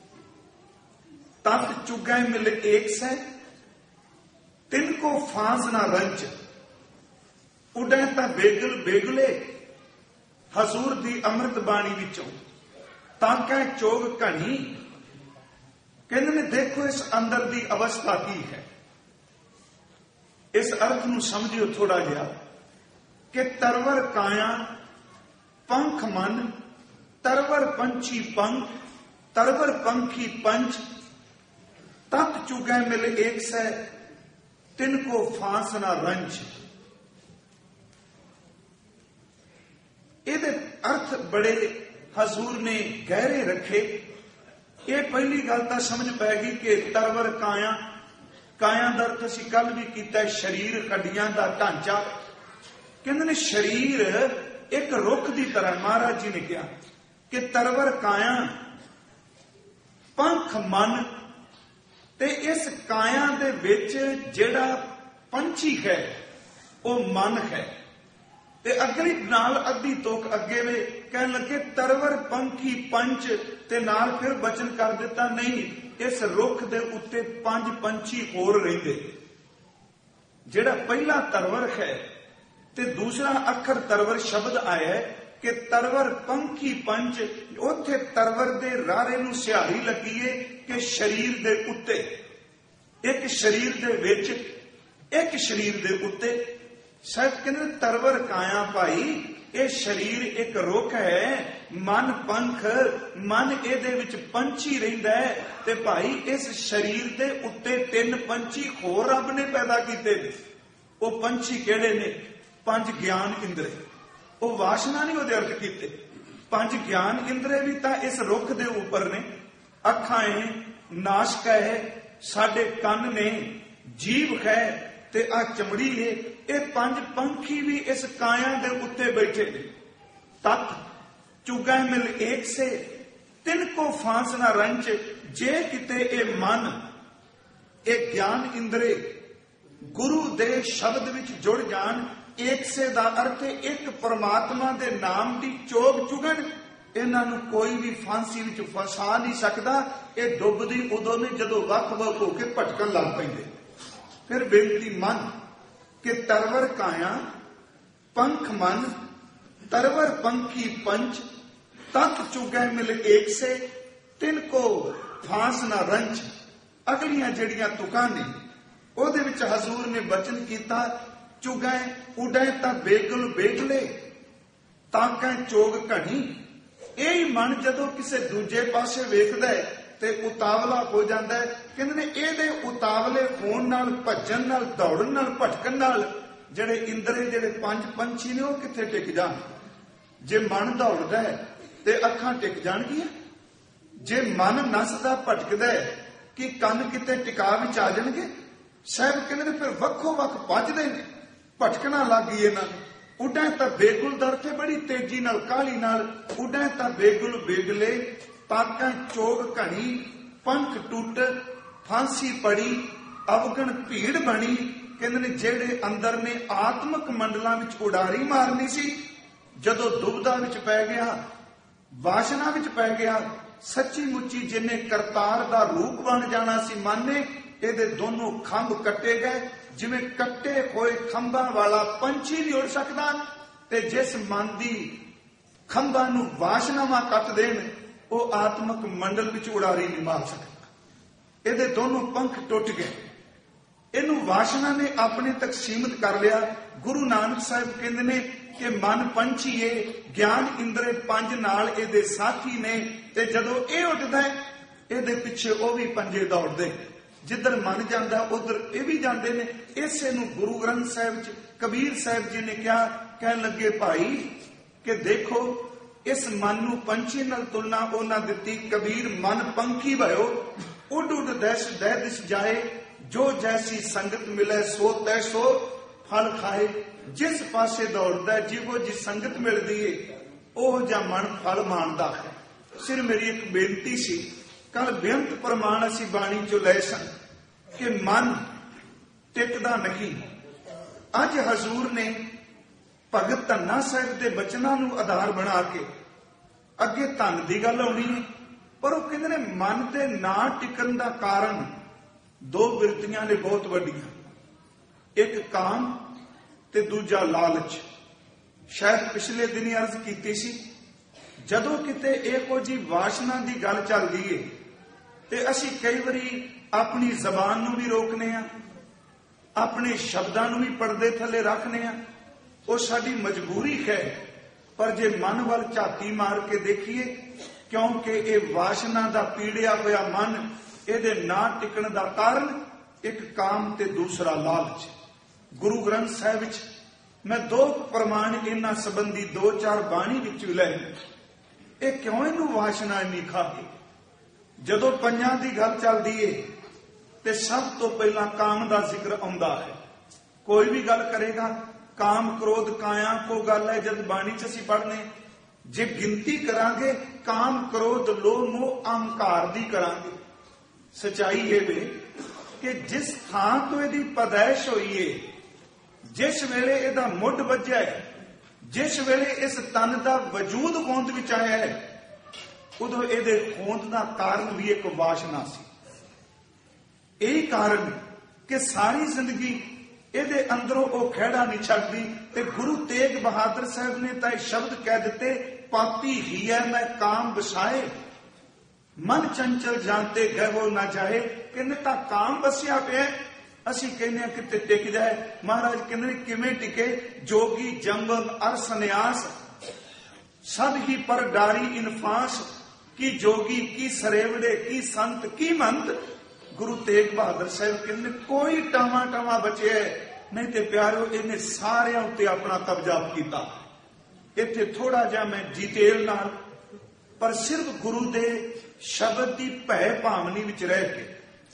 ਤਤ ਚੁਗੈ ਮਿਲ ਏਕ ਸੈ, ਤਿਨ ਕੋ ਫਾਂਸ ਨਾ ਰੰਚ। ਉਡੈ ਤਾਂ ਬੇਗਲ ਬੇਗਲੇ, ਹਜ਼ੂਰ ਦੀ ਅੰਮ੍ਰਿਤ ਬਾਣੀ ਵਿੱਚੋਂ ਤਾਂ ਕਹਿ ਚੋਗ ਘਣੀ। ਕਹਿੰਦੇ ਨੇ ਦੇਖੋ ਇਸ ਅੰਦਰ ਦੀ ਅਵਸਥਾ ਕੀ ਹੈ। ਇਸ ਅਰਥ ਨੂੰ ਸਮਝਿਓ ਥੋੜਾ ਜਿਹਾ ਕਿ ਤਰਵਰ ਕਾਇਆ ਪੰਖ ਮਨ, ਤਰਵਰ ਪੰਛੀ ਪੰਖ, ਤਰਵਰ ਪੰਖੀ ਪੰਚ। ਤਤ ਚੁਗੈ ਮਿਲ ਏਕ ਸੈ, ਤਿਨ ਕੋ ਫਾਂਸ ਨਾ ਰੰਚ। ਇਹਦੇ ਅਰਥ ਬੜੇ ਹਜ਼ੂਰ ਨੇ ਗਹਿਰੇ ਰੱਖੇ। ਇਹ ਪਹਿਲੀ ਗੱਲ ਤਾਂ ਸਮਝ ਪੈ ਗਈ ਕਿ ਤਰਵਰ ਕਾਇਆ, ਕਾਇਆ ਦਾ ਅਰਥ ਅਸੀਂ ਕੱਲ ਵੀ ਕੀਤਾ ਸਰੀਰ, ਹੱਡੀਆਂ ਦਾ ਢਾਂਚਾ। ਕਹਿੰਦੇ ਨੇ ਸਰੀਰ ਇੱਕ ਰੁੱਖ ਦੀ ਤਰ੍ਹਾਂ। ਮਹਾਰਾਜ ਜੀ ਨੇ ਕਿਹਾ ਕਿ ਤਰਵਰ ਕਾਇਆ ਪੰਖ ਮਨ, ਤੇ ਇਸ ਕਾਇਆ ਦੇ ਵਿੱਚ ਜਿਹੜਾ ਪੰਛੀ ਹੈ ਉਹ ਮਨ ਹੈ। ਤੇ ਅਗਲੀ ਨਾਲ ਅੱਧੀ ਤੋਕ ਅੱਗੇ ਵੇ ਕਹਿਣ ਲੱਗੇ ਤਰਵਰ ਪੰਖੀ ਪੰਚ, ਤੇ ਨਾਲ ਫਿਰ ਬਚਨ ਕਰ ਦਿੱਤਾ ਨਹੀਂ ਇਸ ਰੁੱਖ ਦੇ ਉੱਤੇ 5 ਪੰਛੀ ਹੋਰ ਰਹਿੰਦੇ। ਜਿਹੜਾ ਪਹਿਲਾ ਤਰਵਰ ਹੈ ਤੇ ਦੂਸਰਾ ਅੱਖਰ ਤਰਵਰ ਸ਼ਬਦ ਆਇਆ ਕਿ ਤਰਵਰ ਪੰਖੀ ਪੰਚ। ਉੱਥੇ ਤਰਵਰ ਦੇ ਰਾਰੇ ਨੂੰ ਸਿਹਾਰੀ ਲੱਗੀਏ ਕਿ ਸਰੀਰ ਦੇ ਉੱਤੇ, ਇੱਕ ਸਰੀਰ ਦੇ ਵਿੱਚ, ਇੱਕ ਸਰੀਰ ਦੇ ਉੱਤੇ। ਸਾਹਿਬ ਕਹਿੰਦੇ ਤਰਵਰ ਕਾਇਆ ਭਾਈ, ਇਹ ਸਰੀਰ ਇੱਕ ਰੁੱਖ ਹੈ, ਮਨ ਪੰਖ, ਮਨ ਇਹਦੇ ਵਿੱਚ ਪੰਛੀ ਰਹਿੰਦਾ ਹੈ। ਤੇ ਭਾਈ ਇਸ ਸਰੀਰ ਦੇ ਉੱਤੇ 3 ਪੰਛੀ ਹੋਰ ਰੱਬ ਨੇ ਪੈਦਾ ਕੀਤੇ ਨੇ। ਉਹ ਪੰਛੀ ਕਿਹੜੇ ਨੇ? 5 ਗਿਆਨ ਇੰਦਰੇ। ਉਹ ਵਾਸ਼ਨਾ ਨਹੀਂ ਉਹਦੇ ਅਰਥ ਕੀਤੇ। 5 ਗਿਆਨ ਇੰਦਰੇ ਵੀ ਤਾਂ ਇਸ ਰੁੱਖ ਦੇ ਉੱਪਰ ਨੇ। ਅੱਖਾਂ ਹੈ, ਨਾਸ਼ਕ ਹੈ, ਸਾਡੇ ਕੰਨ ਨੇ, ਜੀਭ ਹੈ ਤੇ ਆ ਚਮੜੀ ਹੈ। ਇਹ 5 ਪੰਖੀ ਵੀ ਇਸ ਕਾਇਆ ਦੇ ਉੱਤੇ ਬੈਠੇ ਨੇ। ਤਤ ਚੁਗੈ ਮਿਲ ਏਕ ਸੇ, ਤਿਨ ਕੋ ਫਾਂਸ ਨਾ ਰੰਚ। ਜੇ ਕਿਤੇ ਇਹ ਮਨ, ਇਹ ਗਿਆਨ ਇੰਦਰੇ ਗੁਰੂ ਦੇ ਸ਼ਬਦ ਵਿੱਚ ਜੁੜ ਜਾਣ, ਏਕ ਸੇ ਦਾ ਅਰਥ ਇੱਕ ਪਰਮਾਤਮਾ ਦੇ ਨਾਮ ਦੀ ਚੋਗ ਚੁਗਣ, ਇਹਨਾਂ ਨੂੰ ਕੋਈ ਵੀ ਫਾਂਸੀ ਵਿੱਚ ਫਸਾ ਨਹੀਂ ਸਕਦਾ। ਇਹ ਡੁੱਬਦੀ ਉਦੋਂ ਨੇ ਜਦੋਂ ਵੱਖ-ਵੱਖ ਹੋ ਕੇ ਭਟਕਣ ਲੱਗ ਪੈਂਦੇ। ਫਿਰ ਬੇਨਤੀ ਮਨ ਕਿ ਤਰਵਰ ਕਾਇਆ ਪੰਖ ਮਨ, ਤਰਵਰ ਪੰਖੀ ਪੰਚ। ਤਤ ਚੁਗੈ ਮਿਲ ਏਕ ਸੇ, ਤਿਨ ਕੋ ਫਾਂਸ ਨਾ ਰੰਚ। ਅਗਲੀਆਂ ਜਿਹੜੀਆਂ ਤੁਕਾਂ ਨੇ ਉਹਦੇ ਵਿੱਚ ਹਜ਼ੂਰ ਨੇ ਬਚਨ ਕੀਤਾ ਚੁਗੈ ਉਡੈ ਤਾਂ ਬੇਗਲ ਬੇਗਲੇ, ਤਾਂ ਕਹਿ ਚੋਗ ਘਣੀ। ਇਹ ਮਨ ਜਦੋਂ ਕਿਸੇ ਦੂਜੇ ਪਾਸੇ ਵੇਖਦਾ ਹੈ ਤੇ ਉਤਾਵਲਾ ਹੋ ਜਾਂਦਾ ਹੈ। ਕਹਿੰਦੇ ਨੇ ਇਹਦੇ ਉਤਾਵਲੇ ਹੋਣ ਨਾਲ, ਭੱਜਣ ਨਾਲ, ਦੌੜਨ ਨਾਲ, ਭਟਕਣ ਨਾਲ ਜਿਹੜੇ ਇੰਦਰੇ, ਜਿਹੜੇ 5 ਪੰਛੀ ਨੇ ਉਹ ਕਿੱਥੇ ਟਿਕ ਜਾਣ। ਜੇ ਮਨ ਦੌੜਦਾ ਹੈ ਤੇ ਅੱਖਾਂ ਟਿਕ ਜਾਣਗੀਆਂ। ਜੇ ਮਨ ਨੱਸਦਾ ਭਟਕਦਾ ਹੈ ਕਿ ਕੰਨ ਕਿਤੇ ਟਿਕਾ ਵਿੱਚ ਆ ਜਾਣਗੇ। ਸਾਹਿਬ ਕਹਿੰਦੇ ਨੇ ਫਿਰ ਵੱਖੋ ਵੱਖ ਭੱਜਦੇ ਨੇ, ਭਟਕਣਾ ਲੱਗ ਗਈ ਇਹਨਾਂ ਨੂੰ। ਉੱਡਾਂ ਤਾਂ ਬੇਗੁਲ ਦਰ ਤੇ ਬੜੀ ਤੇਜ਼ੀ ਨਾਲ ਕਾਹਲੀ ਨਾਲ ਉੱਡਾਂ ਤਾਂ ਬੇਗੁਲ ਬੇਗਲੇ, ਪਾਕਾਂ ਚੋਗ ਘਣੀ, ਪੰਖ ਟੁੱਟ ਫਾਂਸੀ ਪੜੀ, ਅਵਗਣ ਭੀੜ ਬਣੀ। ਕਹਿੰਦੇ ਨੇ ਜਿਹੜੇ ਅੰਦਰ ਨੇ ਆਤਮਿਕ ਮੰਡਲਾਂ ਵਿੱਚ ਉਡਾਰੀ ਮਾਰਨੀ ਸੀ, ਜਦੋਂ ਦੁਬਦਾ ਵਿੱਚ ਪੈ ਗਿਆ, ਵਾਸ਼ਨਾ ਵਿੱਚ ਪੈ ਗਿਆ, ਸੱਚੀ ਮੁੱਚੀ ਜਿਹਨੇ ਕਰਤਾਰ ਦਾ ਰੂਪ ਬਣ ਜਾਣਾ ਸੀ ਮਨ ਨੇ, ਇਹਦੇ ਦੋਨੋਂ ਖੰਭ ਕੱਟੇ ਗਏ। ਜਿਵੇਂ ਕੱਟੇ ਹੋਏ ਖੰਭਾਂ ਵਾਲਾ ਪੰਛੀ ਨਹੀਂ ਉੜ ਸਕਦਾ, ਤੇ ਜਿਸ ਮਨ ਦੀ ਖੰਭਾਂ ਨੂੰ ਵਾਸ਼ਨਾਵਾਂ ਕੱਟ ਦੇਣ, ਉਹ ਆਤਮਿਕ ਮੰਡਲ ਵਿੱਚ ਉਡਾਰੀ ਨਹੀਂ ਮਾਰ ਸਕਦਾ। ਇਹਦੇ ਦੋਨੋਂ ਪੰਖ ਟੁੱਟ ਗਏ। ਇਹਨੂੰ ਵਾਸ਼ਨਾ ਨੇ ਆਪਣੇ ਤੱਕ ਸੀਮਿਤ ਕਰ ਲਿਆ। ਗੁਰੂ ਨਾਨਕ ਸਾਹਿਬ ਕਹਿੰਦੇ ਨੇ ਕਿ ਮਨ ਪੰਛੀ ਏ, ਗਿਆਨ ਇੰਦਰੇ ਪੰਜ ਨਾਲ ਇਹਦੇ ਸਾਥੀ ਨੇ, ਤੇ ਜਦੋਂ ਇਹ ਉੱਡਦਾ ਇਹਦੇ ਪਿੱਛੇ ਉਹ ਵੀ ਪੰਜੇ ਦੌੜਦੇ। ਜਿੱਧਰ ਮਨ ਜਾਂਦਾ ਉਧਰ ਇਹ ਵੀ ਜਾਂਦੇ ਨੇ। ਇਸੇ ਨੂੰ ਗੁਰੂ ਗ੍ਰੰਥ ਸਾਹਿਬ ਚ ਕਬੀਰ ਸਾਹਿਬ ਜੀ ਨੇ ਕਿਹਾ, ਕਹਿਣ ਲੱਗੇ ਭਾਈ ਕਿ ਦੇਖੋ ਇਸ ਮਨ ਨੂੰ ਪੰਛੀ ਨਾਲ ਤੁਲਨਾ ਉਹਨਾਂ ਦਿੱਤੀ। ਕਬੀਰ ਮਨ ਪੰਖੀ ਭਇਓ, ਉੱਡ ਉੱਡ ਦੈਸ਼ ਦਹਿ ਦਿਸ ਜਾਏ, ਜੋ ਜੈਸੀ ਸੰਗਤ ਮਿਲੇ ਸੋ ਤੈਸੋ ਫਲ ਖਾਏ। ਜਿਸ ਪਾਸੇ ਦੌੜਦਾ ਜਿਹੋ ਜੀ ਸੰਗਤ ਮਿਲਦੀ ਏ ਉਹ ਜਾਂ ਮਨ ਫਲ ਮਾਣਦਾ ਹੈ। ਸਿਰ ਮੇਰੀ ਇੱਕ ਬੇਨਤੀ ਸੀ, ਕੱਲ ਬੇਅੰਤ ਪ੍ਰਮਾਣ ਅਸੀਂ ਬਾਣੀ ਚੋਂ ਲਏ ਸਨ ਕਿ ਮਨ ਟਿਕਦਾ ਨਹੀਂ। ਅੱਜ ਹਜ਼ੂਰ ਨੇ ਭਗਤ ਧੰਨਾ ਸਾਹਿਬ ਦੇ ਬਚਨਾਂ ਨੂੰ ਆਧਾਰ ਬਣਾ ਕੇ ਅੱਗੇ ਧਨ ਦੀ ਗੱਲ ਆਉਣੀ ਹੈ, ਪਰ ਉਹ ਕਹਿੰਦੇ ਨੇ ਮਨ ਦੇ ਨਾ ਟਿਕਣ ਦਾ ਕਾਰਨ ਦੋ ਬਿਰਤੀਆਂ ਨੇ ਬਹੁਤ ਵੱਡੀਆਂ, ਇੱਕ ਕਾਮ ਤੇ ਦੂਜਾ ਲਾਲਚ। ਸ਼ਾਇਦ ਪਿਛਲੇ ਦਿਨੀ ਅਰਜ਼ ਕੀਤੀ ਸੀ, ਜਦੋਂ ਕਿਤੇ ਇਹੋ ਜੀ ਵਾਸ਼ਨਾ ਦੀ ਗੱਲ ਚੱਲਦੀ ਏ ਤੇ ਅਸੀਂ ਕਈ ਵਾਰੀ ਆਪਣੀ ਜ਼ਬਾਨ ਨੂੰ ਵੀ ਰੋਕਨੇ ਆ, ਆਪਣੇ ਸ਼ਬਦਾਂ ਨੂੰ ਵੀ ਪਰਦੇ ਥੱਲੇ ਰੱਖਨੇ ਆ। ਉਹ ਸਾਡੀ ਮਜਬੂਰੀ ਹੈ। ਪਰ ਜੇ ਮਨ ਵੱਲ ਝਾਤੀ ਮਾਰ ਕੇ ਦੇਖੀਏ, ਕਿਉਂਕਿ ਇਹ ਵਾਸ਼ਨਾ ਦਾ ਪੀੜਿਆ ਹੋਇਆ ਮਨ, ਇਹਦੇ ਨਾ ਟਿਕਣ ਦਾ ਕਾਰਨ ਇੱਕ ਕਾਮ ਤੇ ਦੂਸਰਾ ਲਾਲਚ। ਗੁਰੂ ਗ੍ਰੰਥ ਸਾਹਿਬ ਵਿੱਚ ਮੈਂ ਦੋ ਪ੍ਰਮਾਣ ਇਹਨਾਂ ਸੰਬੰਧੀ 2-4 ਬਾਣੀ ਵਿੱਚ ਲਏ। ਇਹ ਕਿਉਂ ਇਹਨੂੰ ਵਾਸ਼ਨਾ ਇੰਨੀ ਖਾਦੀ? ਜਦੋਂ ਪੰਜਾਂ ਦੀ ਗੱਲ ਚੱਲਦੀ ਏ ਤੇ ਸਭ ਤੋਂ ਪਹਿਲਾਂ ਕਾਮ ਦਾ ਜ਼ਿਕਰ ਆਉਂਦਾ ਹੈ। ਕੋਈ ਵੀ ਗੱਲ ਕਰੇਗਾ ਕਾਮ ਕ੍ਰੋਧ ਕਾਇਆ ਕੋ ਗੱਲ ਹੈ। ਜਦ ਬਾਣੀ ਚ ਅਸੀਂ ਪੜ੍ਹਨੇ, ਜੇ ਗਿਣਤੀ ਕਰਾਂਗੇ ਕਾਮ ਕ੍ਰੋਧ ਲੋਭ ਮੋਹ ਅਹੰਕਾਰ ਦੀ ਕਰਾਂਗੇ। ਸਚਾਈ ਇਹ ਵੇ ਕਿ ਜਿਸ ਥਾਂ ਤੋਂ ਇਹਦੀ ਪੈਦਾਇਸ਼ ਹੋਈ ਏ, ਜਿਸ ਵੇਲੇ ਇਹਦਾ ਮੁੱਢ ਵੱਜਿਆ ਹੈ, ਜਿਸ ਵੇਲੇ ਇਸ ਤਨ ਦਾ ਵਜੂਦ ਹੋਂਦ ਵਿੱਚ ਆਇਆ ਹੈ, ਉਦੋਂ ਇਹਦੇ ਹੋਂਦ ਦਾ ਕਾਰਨ ਵੀ ਇੱਕ ਵਾਸ਼ਨਾ ਸੀ। ਇਹੀ ਕਾਰਨ ਕਿ ਸਾਰੀ ਜ਼ਿੰਦਗੀ ਇਹਦੇ ਅੰਦਰੋਂ ਉਹ ਖਹਿੜਾ ਨਹੀਂ ਛੱਡਦੀ। ਤੇ ਗੁਰੂ ਤੇਗ ਬਹਾਦਰ ਸਾਹਿਬ ਨੇ ਤਾਂ ਇਹ ਸ਼ਬਦ ਕਹਿ ਦਿੱਤੇ, ਪਾਪੀ ਹੀ ਹੈ ਮੈਂ ਕਾਮ ਵਸਾਏ, ਮਨ ਚੰਚਲ ਜਾਂਤੇ ਗਹਿਵੋ ਨਾ ਜਾਏ। ਕਹਿੰਦੇ ਤਾਂ ਕਾਮ ਵਸਿਆ ਪਿਆ, ਅਸੀਂ ਕਹਿੰਦੇ ਆ ਕਿਤੇ ਟਿਕ ਜਾਏ। ਮਹਾਰਾਜ ਕਹਿੰਦੇ ਕਿਵੇਂ ਟਿਕੇ? ਜੋਗੀ ਜੰਗਲ ਅਰ ਸੰਨਿਆਸ ਸਭ ਹੀ ਪਰ ਡਾਰੀ ਇਨਫਾਸ, ਕੀ ਜੋਗੀ ਕੀ ਸਰੇਵੜੇ ਕੀ ਸੰਤ ਕੀ ਮੰਤ। ਗੁਰੂ ਤੇਗ ਬਹਾਦਰ ਸਾਹਿਬ ਕਹਿੰਦੇ ਕੋਈ ਟਾਵਾਂ ਟਾਵਾਂ ਬਚਿਆ ਨਹੀਂ, ਤੇ ਪਿਆਰੋ ਇਹਨੇ ਸਾਰਿਆਂ ਉੱਤੇ ਆਪਣਾ ਕਬਜ਼ਾ ਕੀਤਾ। ਇੱਥੇ ਥੋੜਾ ਜਿਹਾ ਮੈਂ ਡਿਟੇਲ ਨਾਲ, ਪਰ ਸਿਰਫ ਗੁਰੂ ਦੇ ਸ਼ਬਦ ਦੀ ਭੈ ਭਾਵਨੀ ਵਿੱਚ ਰਹਿ ਕੇ।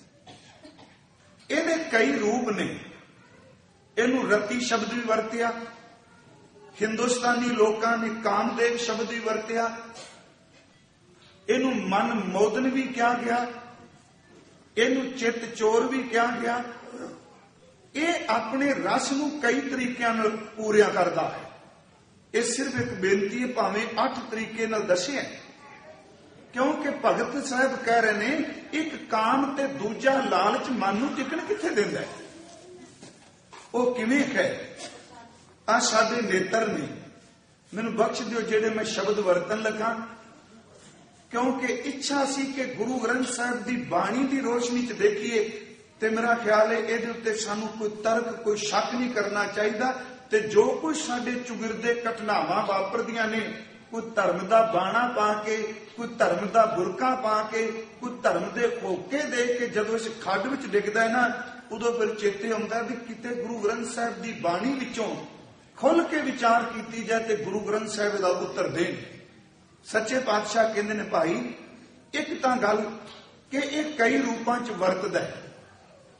ਇਹਦੇ ਕਈ ਰੂਪ ਨੇ। ਇਹਨੂੰ ਰਤੀ ਸ਼ਬਦ ਵੀ ਵਰਤਿਆ, ਹਿੰਦੁਸਤਾਨੀ ਲੋਕਾਂ ਨੇ ਕਾਮਦੇਵ ਸ਼ਬਦ ਵੀ ਵਰਤਿਆ, ਇਹਨੂੰ ਮਨ ਮੋਦਨ ਵੀ ਕਿਹਾ ਗਿਆ, ਇਹਨੂੰ ਚਿੱਤ ਚੋਰ ਵੀ ਕਿਹਾ ਗਿਆ। ਇਹ ਆਪਣੇ ਰਸ ਨੂੰ ਕਈ ਤਰੀਕਿਆਂ ਨਾਲ ਪੂਰਿਆ ਕਰਦਾ ਹੈ। ਇਹ ਸਿਰਫ ਇੱਕ ਬੇਨਤੀ ਹੈ, ਭਾਵੇਂ 8 ਤਰੀਕੇ ਨਾਲ ਦੱਸਿਆ, ਕਿਉਂਕਿ ਭਗਤ ਸਾਹਿਬ ਕਹਿ ਰਹੇ ਨੇ ਇੱਕ ਕਾਮ ਤੇ ਦੂਜਾ ਲਾਲਚ ਮਨ ਨੂੰ ਟਿਕਣ ਕਿੱਥੇ ਦਿੰਦਾ ਹੈ? ਉਹ ਕਿਵੇਂ ਹੈ? ਆ ਸਾਡੇ ਨੇਤਰ ਨੇ, ਮੈਨੂੰ ਬਖਸ਼ ਦਿਓ ਜਿਹੜੇ ਮੈਂ ਸ਼ਬਦ ਵਰਤਣ ਲੱਗਾ, ਕਿਉਂਕਿ ਇੱਛਾ ਸੀ ਕਿ ਗੁਰੂ ਗ੍ਰੰਥ ਸਾਹਿਬ ਦੀ ਬਾਣੀ ਦੀ ਰੋਸ਼ਨੀ ਚ ਦੇਖੀਏ। ਤੇ ਮੇਰਾ ਖਿਆਲ ਹੈ ਇਹਦੇ ਉੱਤੇ ਸਾਨੂੰ ਕੋਈ ਤਰਕ, ਕੋਈ ਸ਼ੱਕ ਨਹੀਂ ਕਰਨਾ ਚਾਹੀਦਾ। ਤੇ ਜੋ ਕੁਝ ਸਾਡੇ ਚੁਗਿਰਦੇ ਘਟਨਾਵਾਂ ਵਾਪਰਦੀਆਂ ਨੇ, ਕੋਈ ਧਰਮ ਦਾ ਬਾਣਾ ਪਾ ਕੇ, ਕੋਈ ਧਰਮ ਦਾ ਬੁਰਕਾ ਪਾ ਕੇ, ਕੋਈ ਧਰਮ ਦੇ ਹੋਕੇ ਦੇ ਕੇ ਜਦੋਂ ਇਸ ਖੱਡ ਵਿੱਚ ਡਿੱਗਦਾ ਹੈ ਨਾ, ਉਦੋਂ ਫਿਰ ਚੇਤੇ ਆਉਂਦਾ ਵੀ ਕਿਤੇ ਗੁਰੂ ਗ੍ਰੰਥ ਸਾਹਿਬ ਦੀ ਬਾਣੀ ਵਿੱਚੋਂ ਖੁੱਲ ਕੇ ਵਿਚਾਰ ਕੀਤੀ ਜਾਏ ਤੇ ਗੁਰੂ ਗ੍ਰੰਥ ਸਾਹਿਬ ਦਾ ਉੱਤਰ ਦੇਣ। ਸੱਚੇ ਪਾਤਸ਼ਾਹ ਕਹਿੰਦੇ ਨੇ ਭਾਈ, ਇੱਕ ਤਾਂ ਗੱਲ ਕਿ ਇਹ ਕਈ ਰੂਪਾਂ ਚ ਵਰਤਦਾ ਹੈ।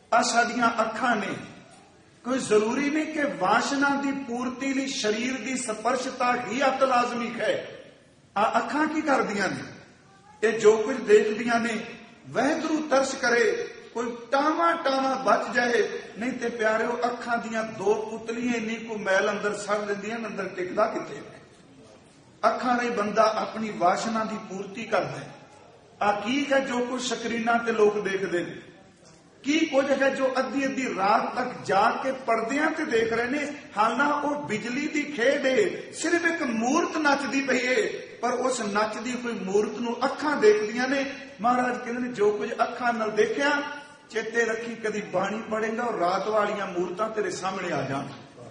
ਆ ਸਾਡੀਆਂ ਅੱਖਾਂ ਨੇ। ਕੋਈ ਜ਼ਰੂਰੀ नहीं कि वासना की पूर्ति ਲਈ शरीर की स्पर्शता ही अत लाजमी है। आ अखां की करदियां ने? ये जो कुछ देखदियां ने वहदरू तरस करे, कोई टावा टावा बच जाए। नहीं ते प्यारिओ अखां दियां दो पुतलियां इन्नी को मैल अंदर सड़ दिंदियां, अंदर टिकदा किथे है? अखां नहीं बंदा अपनी वासना की पूर्ति करदा है। आ की है जो कुछ स्क्रीनां ते लोग देखदे ने? की कुछ है जो अद्धी अद्धी रात तक जाके पर्दियां ते देख रहे ने? हालां वो बिजली की खेड है, सिर्फ एक मूर्त नचदी पई है, पर उस नचदी कोई मूर्त नूं अखां देखदियां ने। महाराज कहंदे ने जो कुछ अखां नाल देखिया चेते रखी, कदी बाणी पढ़ेगा और रात वालियां मूर्तां तेरे सामने आ जाण,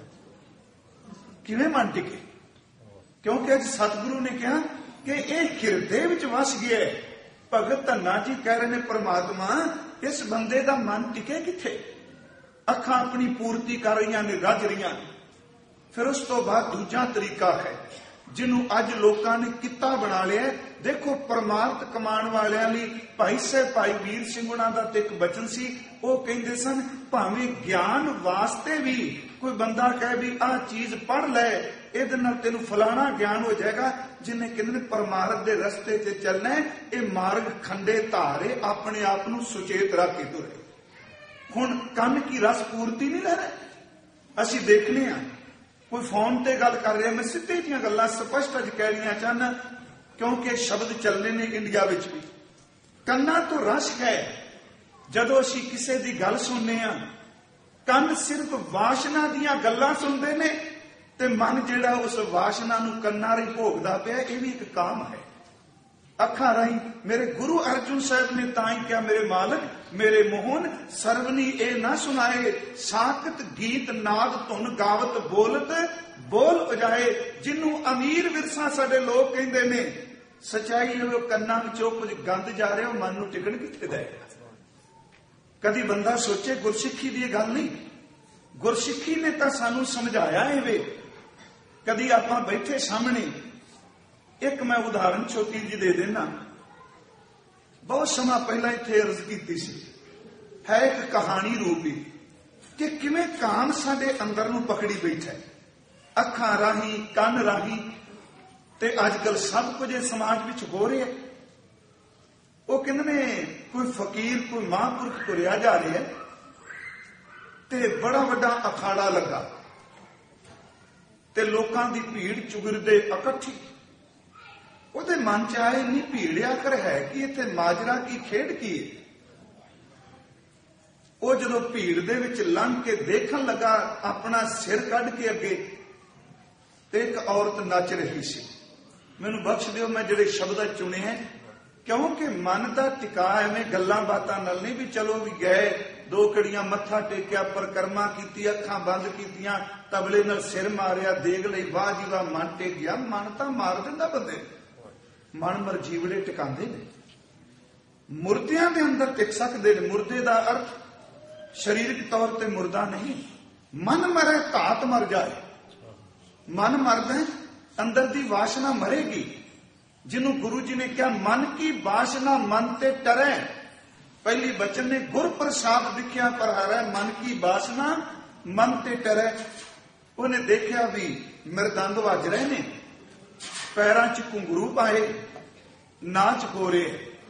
किवें मन टिके? क्योंकि अज सतगुरु ने कहा कि यह हिरदे विच वस गया है। भगत धन्ना जी कह रहे ने परमात्मा इस बंदे का मन टिके किथे? अखां अपनी पूर्ति कर रही ने, रज रही। फिर उस तो बाद दूजा तरीका है जिन्हों अज लोगों ने किता बना लिया। देखो परमार्थ कमाण वालियां लई भाई साहब भाई वीर सिंह उन्हां दा ते एक बचन सी, वो कहंदे सन भावें ज्ञान वास्ते भी कोई बंदा कहे भी आ चीज पढ़ लै, ਇਹਦੇ ਨਾਲ ਤੈਨੂੰ ਫਲਾਣਾ ਗਿਆਨ ਹੋ ਜਾਏਗਾ। ਜਿਨੇ ਕਹਿੰਦੇ ਪਰਮਾਰਥ ਦੇ ਰਸਤੇ ਤੇ ਚੱਲਣਾ ਹੈ, ਇਹ ਮਾਰਗ ਖੰਡੇ ਧਾਰੇ ਆਪਣੇ ਆਪ ਨੂੰ ਸੁਚੇਤ ਰੱਖ ਕੇ ਤੁਰੇ। ਹੁਣ ਕੰਨ ਕੀ ਰਸ ਪੂਰਤੀ ਨਹੀਂ ਲੈ ਰਹੇ। ਅਸੀਂ ਦੇਖਨੇ ਆ ਕੋਈ ਫੋਨ ਤੇ ਗੱਲ ਕਰ ਰਿਹਾ, ਮੈਂ ਸਿੱਧੇ ਦੀਆਂ ਗੱਲਾਂ ਸਪਸ਼ਟ ਅੱਜ ਕਹਿਣੀਆਂ ਚਾਹਨਾ, ਕਿਉਂਕਿ ਸ਼ਬਦ ਚੱਲਨੇ ਨੇ ਇੰਡੀਆ ਵਿੱਚ ਵੀ। ਕੰਨਾਂ ਤੋਂ ਰਸ ਹੈ। ਜਦੋਂ ਅਸੀਂ ਕਿਸੇ ਦੀ ਗੱਲ ਸੁਣਨੇ ਆ, ਕੰਨ ਸਿਰਫ ਵਾਸ਼ਨਾ ਦੀਆਂ ਗੱਲਾਂ ਸੁਣਦੇ ਨੇ ਤੇ ਮਨ ਜਿਹੜਾ ਉਸ ਵਾਸ਼ਨਾ ਨੂੰ ਕੰਨਾਂ ਰਾਹੀਂ ਭੋਗਦਾ ਪਿਆ, ਇਹ ਵੀ ਇੱਕ ਕਾਮ ਹੈ। ਅੱਖਾਂ ਰਾਹੀਂ ਮੇਰੇ ਗੁਰੂ ਅਰਜੁਨ ਸਾਹਿਬ ਨੇ ਤਾਂ ਹੀ ਕਿਹਾ, ਮੇਰੇ ਮਾਲਕ ਮੇਰੇ ਮੋਹਨ ਸਰਵਨੀ ਇਹ ਨਾ ਸੁਣਾਏ, ਸਾਖਤ ਗੀਤ ਨਾਦ ਧੁਨ ਗਾਵਤ ਬੋਲਤ ਬੋਲ ਉਜਾਏ। ਜਿਹਨੂੰ ਅਮੀਰ ਵਿਰਸਾ ਸਾਡੇ ਲੋਕ ਕਹਿੰਦੇ ਨੇ, ਸਚਾਈ ਉਹ ਕੰਨਾਂ ਵਿੱਚੋਂ ਕੁਝ ਗੰਦ ਜਾ ਰਿਹਾ, ਉਹ ਮਨ ਨੂੰ ਟਿਕਣ ਕਿੱਥੇ ਦੇਗਾ? ਕਦੀ ਬੰਦਾ ਸੋਚੇ ਗੁਰਸਿੱਖੀ ਦੀ ਇਹ ਗੱਲ ਨਹੀਂ। ਗੁਰਸਿੱਖੀ ਨੇ ਤਾਂ ਸਾਨੂੰ ਸਮਝਾਇਆ ਹੈ ਵੇ। कदी आप बैठे सामने, एक मैं उदाहरण छोटी जी दे देना। बहुत समय पहला इत्थे अर्ज की सी, है एक कहानी रूपी कि किवें काम साडे अंदर नूं पकड़ी बैठा है, अखां राही कन राही। ते अजकल सब कुछ समाज विच हो रहा है। वो कहंदे ने कोई फकीर कोई महापुरख तुरिया जा रहा है ते बड़ा वड्डा अखाड़ा लगा ते लोकां दी भीड़ चुगिरदे इकट्ठी। ਉਹਦੇ मन च आए इन्नी भीड़ आकर है कि इत्थे माजरा की खेड की है। वो जदों भीड़ दे विच लंघ के देखण लगा, अपना सिर कढ के अगे ते एक औरत नच रही सी। मैनूं बख्श दिओ मैं जिहड़े शब्द चुने हैं, क्योंकि मन का टिका एवें गल्लां बातां नाल नहीं भी चलो भी गए दो कड़ियां मत्था टेकिया परिक्रमा की, अखां बंद कीतियां, तबले नाल सिर मारिया, देग लई वाह जी वाह, मन टेक गया। मन तां मार दिंदा बंदे, मन मरजीवड़े टिकांदे ने। मुर्दियां दे अंदर टिक सकदे ने। मुर्दे दा अर्थ शरीरक तौर ते मुर्दा नहीं। मन मरे धात मर जाए। मन मरदा अंदर दी वासना मरेगी। जिन्हों गुरु जी ने कहा मन की वासना मन ते टरे। पहली बचन ने गुर प्रसाद दिखिया पर हरै, मन की वासना मन ते टरे। उन्हें देखा भी मृदंग वज रहे ने, पैरों च घुंघरू पाए, नाच हो रहे।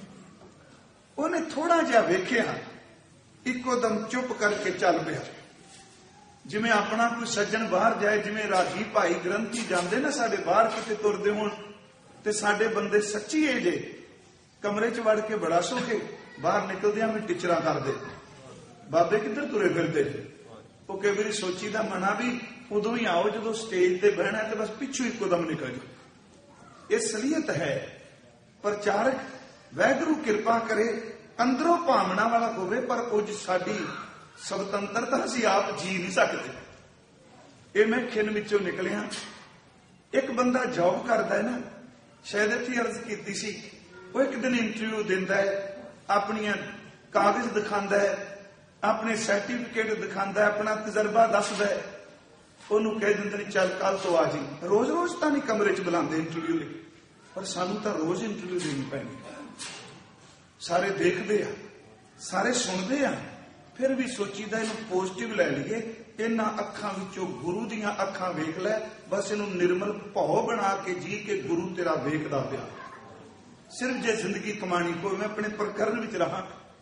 उन्हें थोड़ा जिहा वेख्या, इको दम चुप करके चल पिया। जिवें अपना कोई सज्जन बाहर जाए, जिवें रागी भाई ग्रंथी जाते ना साडे बाहर किते तुरदे होण ते साडे बंदे सच्ची है जे कमरे च वड़ के बड़ा सोखे, बाहर निकलदियां भी टिचरा करदे, बाबे किधर तुरे फिरदे। वो कई बारी सोची दा मना भी उदों ही आओ जो स्टेज ते बहना है, तो बस पिछू इको दम निकल जाओ। ये सलीयत है। प्रचारक वैगुरु कृपा करे अंदरों भावना वाला होवे, पर कुछ साडी स्वतंत्रता असीं आप जी नहीं सकते। ये मैं खिन विचों निकलिया। एक बंदा जॉब करता है ना, शायद इत्थे अर्ज कीती सी, वो एक दिन इंटरव्यू दिंदा है, अपनी कागज दिखांदा है, अपने सर्टिफिकेट दिखांदा है, अपना तजर्बा दसदा है। उन्होंने कह दिंदे ने चल कल तो आ जी। रोज रोज तो नहीं कमरे च बुलाते इंटरव्यू लिए, पर सानू तो रोज इंटरव्यू देनी पैनी। सारे देखते हैं, सारे सुनते हैं, फिर भी सोचीदा इहनूं पॉजिटिव लै लईए, इन्हां अखां विचों गुरु दीयां अखां वेख लै, बस इहनूं निर्मल भौ बना के जी के गुरु तेरा वेखदा पिया। सिर्फ जे जिंदगी कमानी कोई, मैं अपने प्रकरण विच रहा,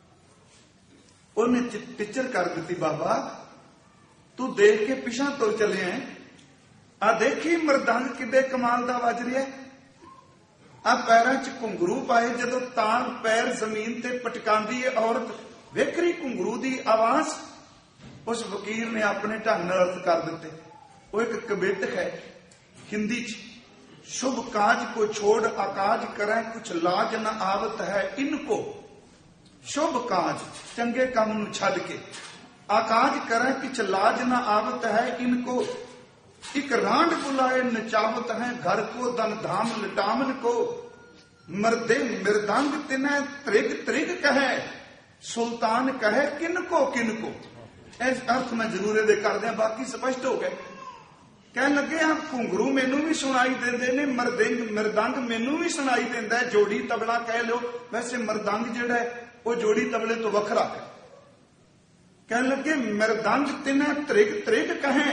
उन्हें टिचर कर दी, बाबा तू देख के पिछा तुर चले हैं, आ देखी मरदंग किड्डे कमाल दा वज रिहा, आ पैरां च घुंघरू पाए, जदों तां पैर जमीन ते पटकांदी है औरत, वेख रही घुंघरू दी आवाज। उस वकील ने अपने ढंग नाल अर्थ कर दिते। वो एक कवित है हिंदी च, शुभ काज को छोड़ आकाज करें, कुछ लाज न आवत है इनको। शुभ काज चंगे काम नूं छड्ड के आकाज करें, कुछ लाज न आवत है इनको। एक रांड बुलाए नचावत है घर को, धन धाम लटावन को। मर्दे मृदंग तिन्हें त्रिग त्रिग कहे, सुल्तान कहे किनको किनको। इस अर्थ में जरूर दे कर दिया, बाकी स्पष्ट हो गए। कह लगे हाँ घुंघरू मैनू भी सुनाई देंदे ने, मृदंग मैनू भी सुनाई देंदा है, जोड़ी तबला कह लो। वैसे मृदंग जिहड़ा है वो जोड़ी तबले तो वखरा है। कह लगे मृदंग तिन्हें त्रिग त्रिग कहे,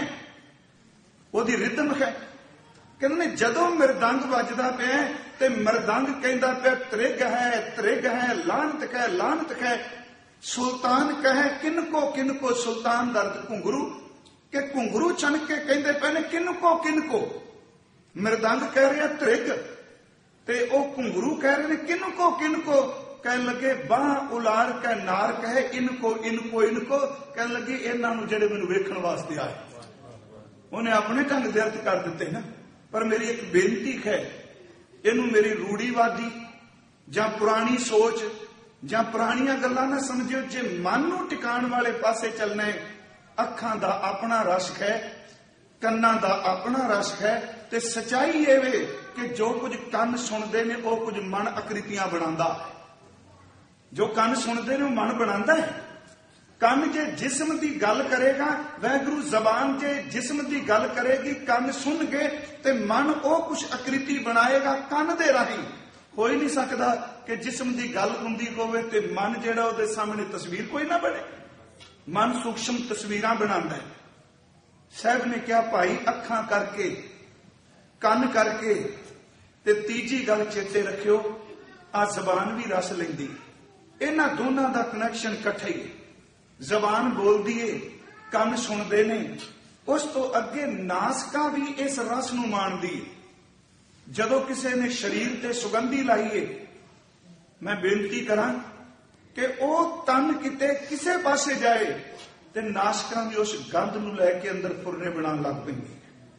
ओदी रिदम है। कहने जदों मृदंग वजदा पिया ते मृदंग कहंदा पिया त्रिग है, लानत है लानत है। सुल्तान कहे किनको किनको, सुल्तान दर्द घुंघरू के घुंघरू छन के कहंदे पे ने किनको किनको। मृदंग कह रहा त्रिग ते ओ घुंघरू कह रहे ने किनको किनको। कह लगे बाह उलार के नार कहे इनको इनको इनको। कह लगी इन्हां नूं जिहड़े मैनूं वेखण वास्ते आए। उन्हें अपने ढंग दे अर्थ कर दिते ना, पर मेरी एक बेनती है, इनू मेरी रूढ़ीवादी जां पुरानी सोच जां पुरानियां गल्लां ना समझियो। जे मन नूं टिकाण वाले पासे चलना है, अखां दा अपना रस है, कन्नां दा अपना रस है, ते सच्चाई ये वे कि जो कुछ कन सुनते ने वो कुछ मन आकृतियां बनांदा है। जो कन सुनते ने वो मन बनांदा है। कन जे जिस्म की गल करेगा, वाहिगुरू जबान जे जिस्म की गल करेगी, कन सुन गए ते मन वो कुछ आकृति बनाएगा कन दे राही। हो ही नहीं सकता कि जिस्म की गल हुंदी होवे ते मन जिहड़ा उहदे सामने तस्वीर कोई ना बने। मन सूक्ष्म तस्वीरां बनांदा है। साहब ने कहा भाई अखां करके कन करके ते तीजी गल चेते रखियो, आ जबान भी रस लैंदी। इन्हां दोनों का कनैक्शन इकट्ठा ही। जबान बोलदी है, कन सुनते ने, उस तो अगे नासका भी इस रस नूं माणदी है। जदों किसी ने शरीर ते सुगंधी लाई है, मैं बेनती करा कि वह तन किते किसे पासे जाए ते नासका भी उस गंध नूं लैके अंदर फुरने बनाने लग पैंदी।